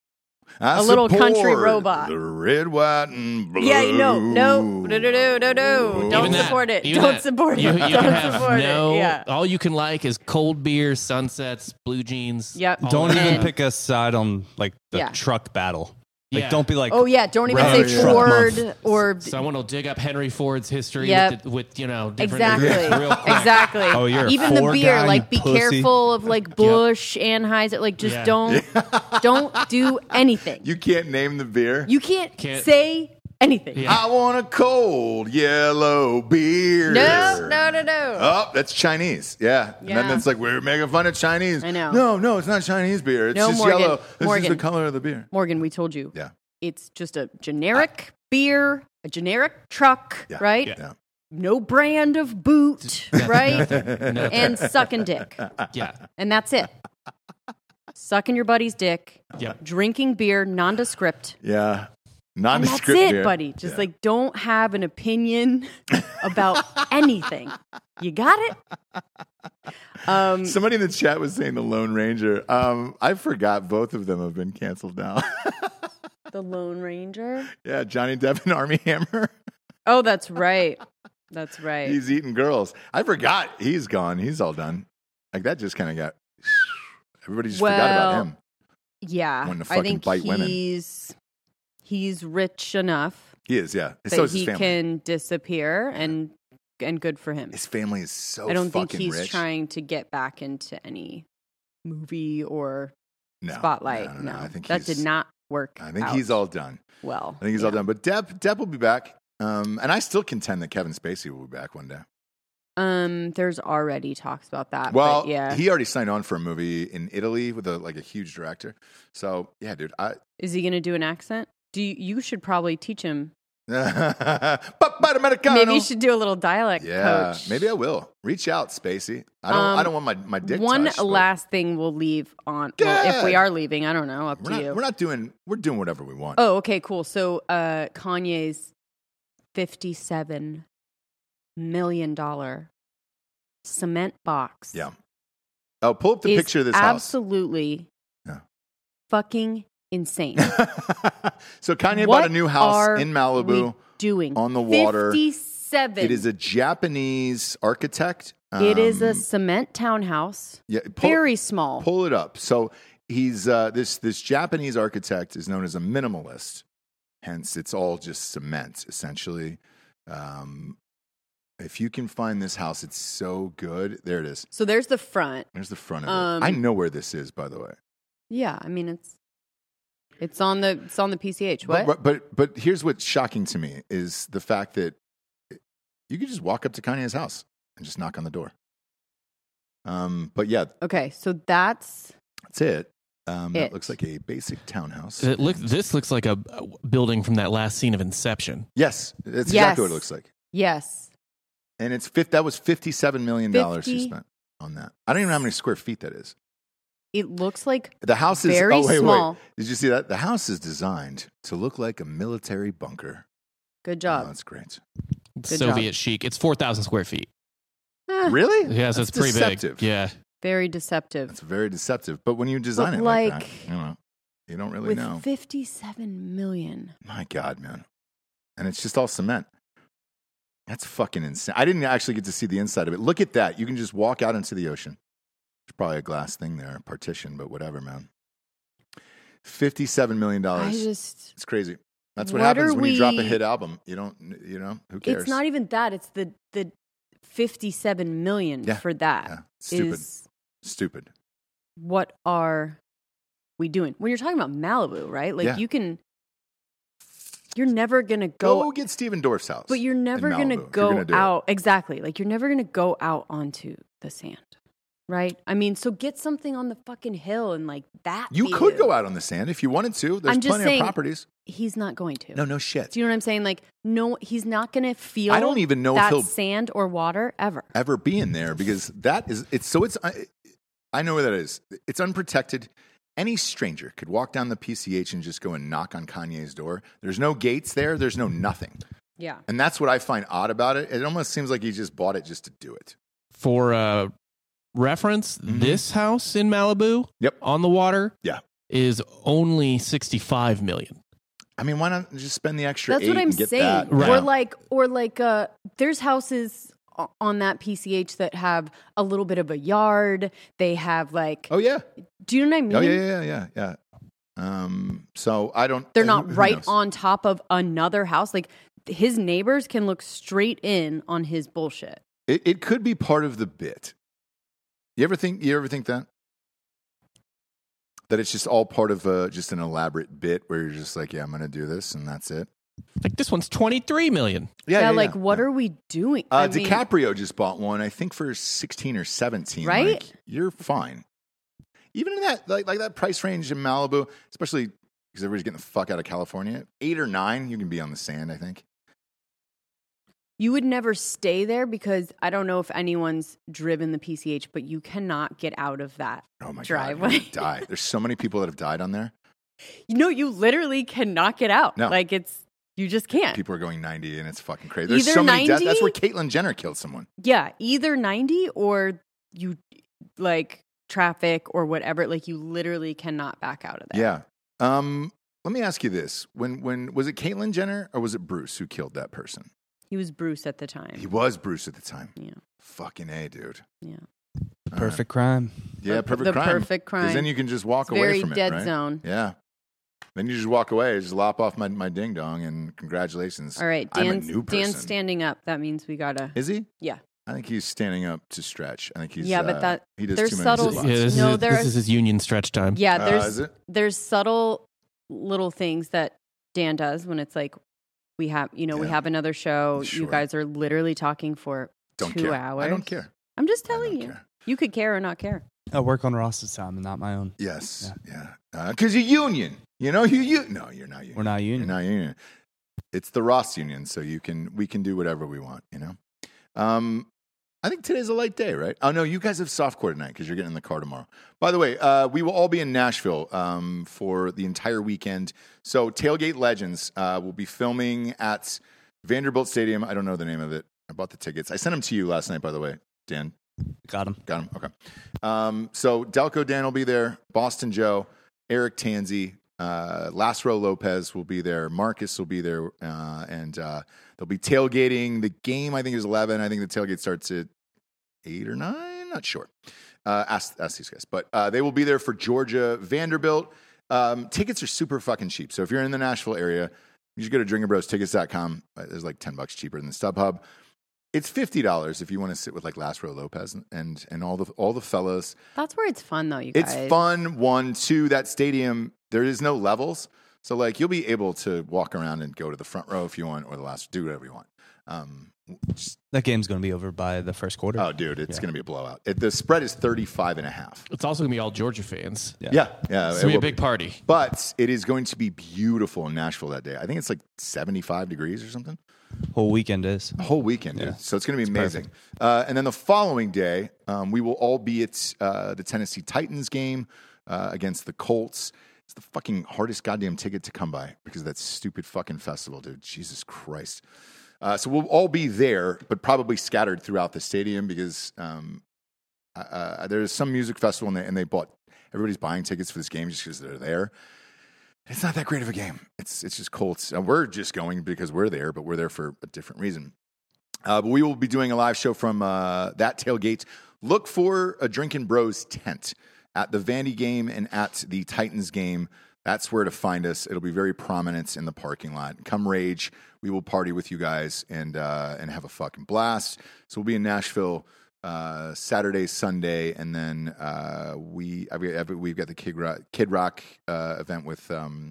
a little country robot. The red, white, and blue. Yeah, no. Don't support it. Don't support it. Don't support it. Yeah. All you can like is cold beer, sunsets, blue jeans. Yep. Don't even pick a side on like the truck battle. Like, don't be like, don't even say Ford or someone will dig up Henry Ford's history with different exactly. Oh, you're even a the Ford beer. guy, Like, be pussy. careful of like Bush, Anheuser. Like, just don't do anything. You can't name the beer. You can't say anything. Yeah. I want a cold yellow beer. No. Oh, that's Chinese. Yeah. And then it's like, we're making fun of Chinese. I know. No, it's not Chinese beer. It's No, just Morgan. yellow. This Morgan. is the color of the beer. Morgan, we told you. Yeah. It's just a generic beer, a generic truck, Yeah. right? Yeah. No brand of boot, right? Nothing. And sucking dick. Yeah. And that's it. Sucking your buddy's dick, Yep. drinking beer, nondescript. Yeah. And Nondescript that's it, beer. buddy. Just Yeah. like don't have an opinion about anything. You got it? Somebody in the chat was saying the Lone Ranger. I forgot both of them have been canceled now. The Lone Ranger. Yeah, Johnny Depp and Armie Hammer. Oh, that's right. That's right. He's eating girls. I forgot he's gone. He's all done. Like that just kind of got. Everybody just forgot about him. Yeah. Wanting to I fucking think bite women. he's rich enough He is, yeah. that So is his he family. can disappear and good for him. His family is so I don't fucking think he's rich. trying to get back into any movie or No, spotlight. No. I think that he's- did not work. I think out he's all done. well. I think he's all done. But Depp will be back. And I still contend that Kevin Spacey will be back one day. There's already talks about that. Well, but yeah. he already signed on for a movie in Italy with a huge director. So yeah, dude. Is he going to do an accent? You should probably teach him. Americano. Maybe you should do a little dialect Yeah, coach. maybe I will. Reach out, Spacey. I don't want my dick One touched, but last thing we'll leave on. Go Well, if we ahead. are leaving, I don't know. Up to you. We're doing whatever we want. Oh, okay, cool. So Kanye's $57 million cement box. Yeah. Oh, pull up the is picture of this house. absolutely fucking insane. So Kanye What bought a new house are in Malibu we doing on the water. 57. It is a Japanese architect. It is a cement townhouse. Yeah, Very small. Pull it up. So he's this Japanese architect is known as a minimalist. Hence, it's all just cement, essentially. If you can find this house, it's so good. There it is. So there's the front. There's the front of it. I know where this is, by the way. Yeah, I mean it's on the PCH. What? But here's what's shocking to me is the fact that you could just walk up to Kanye's house and just knock on the door. But yeah, Okay, so that's it. That It. looks like a basic townhouse. This looks like a building from that last scene of Inception. Yes, that's Yes. exactly what it looks like. yes. And that was $57 million he 50 spent on that. I don't even know how many square feet that is. It looks like The house is Very small. Wait. Did you see that? The house is designed to look like a military bunker. good Oh, job. that's great. Good Soviet job. chic. It's 4,000 square feet. Really? Yes, That's it's pretty deceptive. big. Yeah. Very deceptive. That's very deceptive. But when you design But it like like, that, you don't really With know. 57 million. My God, man. And it's just all cement. That's fucking insane. I didn't actually get to see the inside of it. Look at that. You can just walk out into the ocean. There's probably a glass thing there, a partition, but whatever, man. $57 million. It's crazy. That's what What happens are when you drop a we- hit album. Who cares? It's not even that. It's the 57 million Yeah. for that. Yeah. Stupid. Is Stupid. what are we doing? When you're talking about Malibu, right? Like Yeah. you're never going to Go get Steven Dorff's house. but you're never in going to Malibu if you're go gonna do it. out. Exactly. Like you're never going to go out onto the sand. Right? I mean, so get something on the fucking hill and like that. You view. could go out on the sand if you wanted to. There's I'm just plenty saying, of properties. He's not going to. No shit. Do you know what I'm saying? Like, no, he's not going to feel I don't even know if that he'll sand or water ever. ever be in there because I know where that is. It's unprotected. Any stranger could walk down the PCH and just go and knock on Kanye's door. There's no gates there. There's no nothing. Yeah. And that's what I find odd about it. It almost seems like he just bought it just to do it. For reference, this house in Malibu Yep. on the water Yeah. is only 65 million. I mean, why not just spend the extra That's $8 what I'm and get saying. that? Right. Or like there's houses on that PCH that have a little bit of a yard. They have like Oh, yeah. do you know what I mean? Oh, yeah. So I don't. They're who not right knows? on top of another house. Like his neighbors can look straight in on his bullshit. It could be part of the bit. You ever think that? That it's just all part of just an elaborate bit where you're just like, yeah, I'm going to do this and that's it. Like this one's $23 million. Yeah, what are we doing? DiCaprio just bought one, I think for 16 or 17. Right? Like, you're fine. Even in that like that price range in Malibu, especially because everybody's getting the fuck out of California, 8 or 9, you can be on the sand, I think. You would never stay there because I don't know if anyone's driven the PCH, but you cannot get out of that driveway. God, die. There's so many people that have died on there. You literally cannot get out. No. You just can't. People are going 90 and it's fucking crazy. There's so many deaths. That's where Caitlyn Jenner killed someone. Yeah, either 90 or you traffic or whatever. You literally cannot back out of there. Yeah. Let me ask you this. When was it Caitlyn Jenner or was it Bruce who killed that person? He was Bruce at the time. He was Bruce at the time. Yeah. Fucking A, dude. Yeah. Perfect crime. Yeah, perfect crime. Perfect crime. Because then you can just walk away from it, very right? dead zone. Yeah. Then you just walk away, just lop off my ding dong, and congratulations. All right, I'm a new person. Dan's standing up. That means we gotta. Is he? Yeah. I think he's standing up to stretch. I think he's. Yeah, but he does there's too subtle. many Yeah, this is his union stretch time. Yeah, is it? there's subtle little things that Dan does when it's we have we have another show. Sure. You guys are literally talking for Don't 2 care. hours. I don't care. I'm just telling you. Care. You could care or not care. I work on Ross's time and not my own. Yes. Yeah. Because you're union. No, you're not union. We're not union. You're not union. It's the Ross union, so we can do whatever we want. I think today's a light day, right? Oh no, you guys have softcore tonight because you're getting in the car tomorrow. By the way, we will all be in Nashville for the entire weekend. So Tailgate Legends will be filming at Vanderbilt Stadium. I don't know the name of it. I bought the tickets. I sent them to you last night, by the way, Dan. Got him. Okay. So Delco Dan will be there. Boston Joe, Eric Tanzi, Laszlo Lopez will be there. Marcus will be there, and they'll be tailgating. The game I think is 11. I think the tailgate starts at 8 or 9. Not sure. Ask these guys, but they will be there for Georgia Vanderbilt. Tickets are super fucking cheap. So if you're in the Nashville area, you just go to drinkerbrostickets.com. There's like $10 cheaper than StubHub. It's $50 if you want to sit with Laszlo Lopez and all the fellas. That's where it's fun, though. You guys. It's fun. 1, 2. That stadium, there is no levels, so you'll be able to walk around and go to the front row if you want, or the last. Do whatever you want. That game's going to be over by the first quarter. Oh, dude, it's going to be a blowout. The spread is 35.5. It's also going to be all Georgia fans. Yeah. It's going to be a big party. But it is going to be beautiful in Nashville that day. I think it's 75 degrees or something. Whole weekend is. Whole weekend, yeah. So it's going to be amazing. And then the following day, we will all be at the Tennessee Titans game against the Colts. It's the fucking hardest goddamn ticket to come by because of that stupid fucking festival, dude. Jesus Christ. So we'll all be there, but probably scattered throughout the stadium because there's some music festival and everybody's buying tickets for this game just because they're there. It's not that great of a game. It's just Colts. We're just going because we're there, but we're there for a different reason. But we will be doing a live show from that tailgate. Look for a Drinkin' Bros tent at the Vandy game and at the Titans game. That's where to find us. It'll be very prominent in the parking lot. Come rage. We will party with you guys and have a fucking blast. So we'll be in Nashville Saturday, Sunday, and then we've got the Kid Rock event with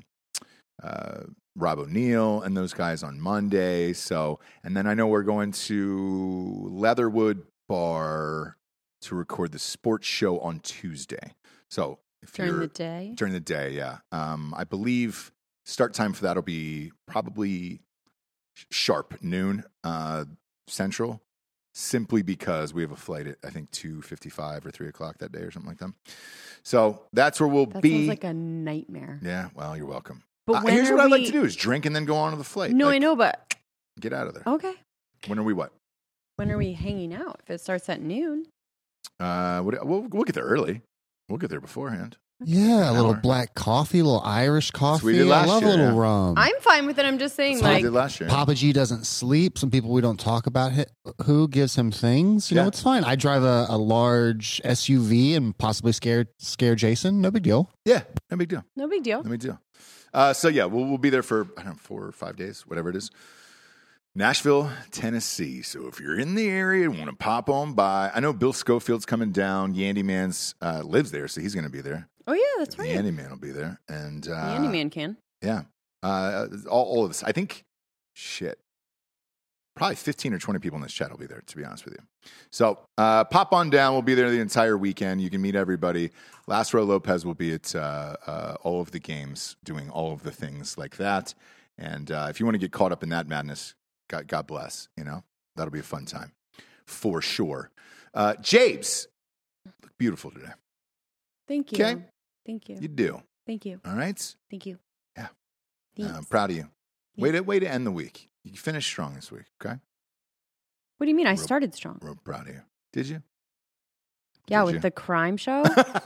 Rob O'Neill and those guys on Monday. So, and then I know we're going to Leatherwood Bar to record the sports show on Tuesday. So during the day? During the day, yeah. I believe start time for that will be probably sharp noon Central, simply because we have a flight at, I think, 2:55 or 3 o'clock that day or something like that. So that's where we'll be. That sounds like a nightmare. Yeah, well, you're welcome. But here's what I'd like to do is drink and then go on to the flight. No, I know, but... Get out of there. Okay. When are we what? When are we hanging out? If it starts at noon? We'll get there early. We'll get there beforehand. Yeah, a little black coffee, a little Irish coffee. We did last I love year, a little yeah. rum. I'm fine with it. I'm just saying, We did last year. Papa G doesn't sleep. Some people we don't talk about who gives him things. You know, it's fine. I drive a large SUV and possibly scare Jason. No big deal. Yeah, no big deal. No big deal. No big deal. So yeah, we'll be there for 4 or 5 days, whatever it is. Nashville, Tennessee. So if you're in the area and want to pop on by, I know Bill Schofield's coming down. Yandy Man's lives there, so he's going to be there. Oh yeah, that's right. Yandy Man will be there, and Yandy Man can. Yeah, all of us. I think shit. Probably 15 or 20 people in this chat will be there, to be honest with you. So pop on down. We'll be there the entire weekend. You can meet everybody. Lázaro Lopez will be at all of the games, doing all of the things like that. And if you want to get caught up in that madness, God bless. You know, that'll be a fun time for sure. Jabes, look beautiful today. Thank you. Okay? Thank you. You do. Thank you. All right? Thank you. Yeah. I'm proud of you. Way to end the week. You finished strong this week, okay? What do you mean? I started strong. Real proud of you. Did you? Yeah, with the crime show.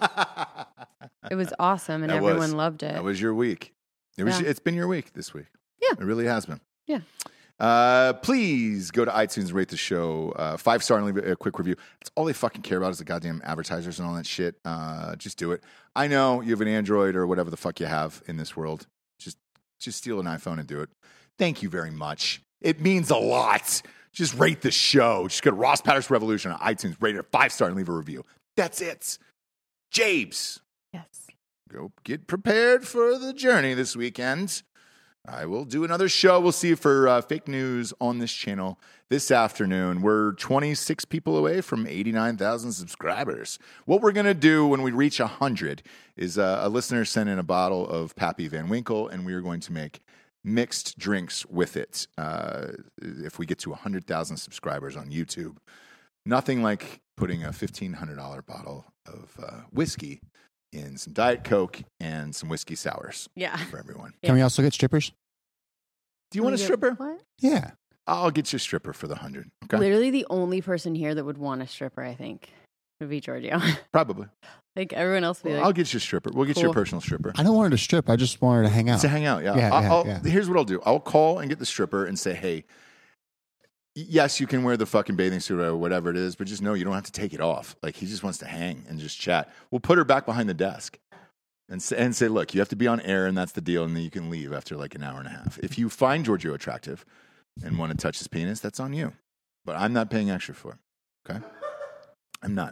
It was awesome, and everyone loved it. That was your week. It's been your week this week. Yeah. It really has been. Yeah. Please go to iTunes and rate the show 5-star and leave a quick review. That's all they fucking care about is the goddamn advertisers and all that shit. Just do it. I know you have an Android or whatever the fuck you have in this world. Just steal an iPhone and do it. Thank you very much. It means a lot. Just rate the show. Just go to Ross Patterson Revolution on iTunes, rate it a 5-star and leave a review. That's it. Jabes. Yes. Go get prepared for the journey this weekend. I will do another show. We'll see you for fake news on this channel this afternoon. We're 26 people away from 89,000 subscribers. What we're going to do when we reach 100 is a listener sent in a bottle of Pappy Van Winkle, and we are going to make mixed drinks with it if we get to 100,000 subscribers on YouTube. Nothing like putting a $1,500 bottle of whiskey in some Diet Coke and some whiskey sours for everyone. Can we also get strippers? Do you want a stripper? What? Yeah. I'll get you a stripper for the 100. Okay. Literally the only person here that would want a stripper, I think, would be Giorgio. Probably. Like everyone else would be like, I'll get you a stripper. We'll get you a personal stripper. I don't want her to strip. I just want her to hang out. To hang out, yeah. Here's what I'll do. I'll call and get the stripper and say, hey, yes, you can wear the fucking bathing suit or whatever it is, but just know you don't have to take it off. Like, he just wants to hang and just chat. We'll put her back behind the desk and say, look, you have to be on air, and that's the deal, and then you can leave after like an hour and a half. If you find Giorgio attractive and want to touch his penis, that's on you. But I'm not paying extra for it, okay? I'm not.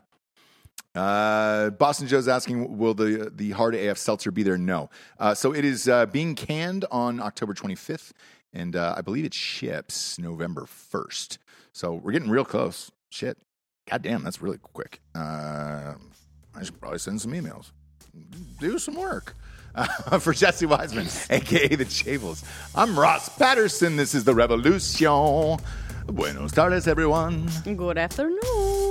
Boston Joe's asking, will the Hard AF Seltzer be there? No. So it is being canned on October 25th, and I believe it ships November 1st. So we're getting real close. Shit. God damn, that's really quick. I should probably send some emails. Do some work. For Jesse Wiseman, a.k.a. the Chables. I'm Ross Patterson. This is The Revolution. Buenos tardes, everyone. Good afternoon.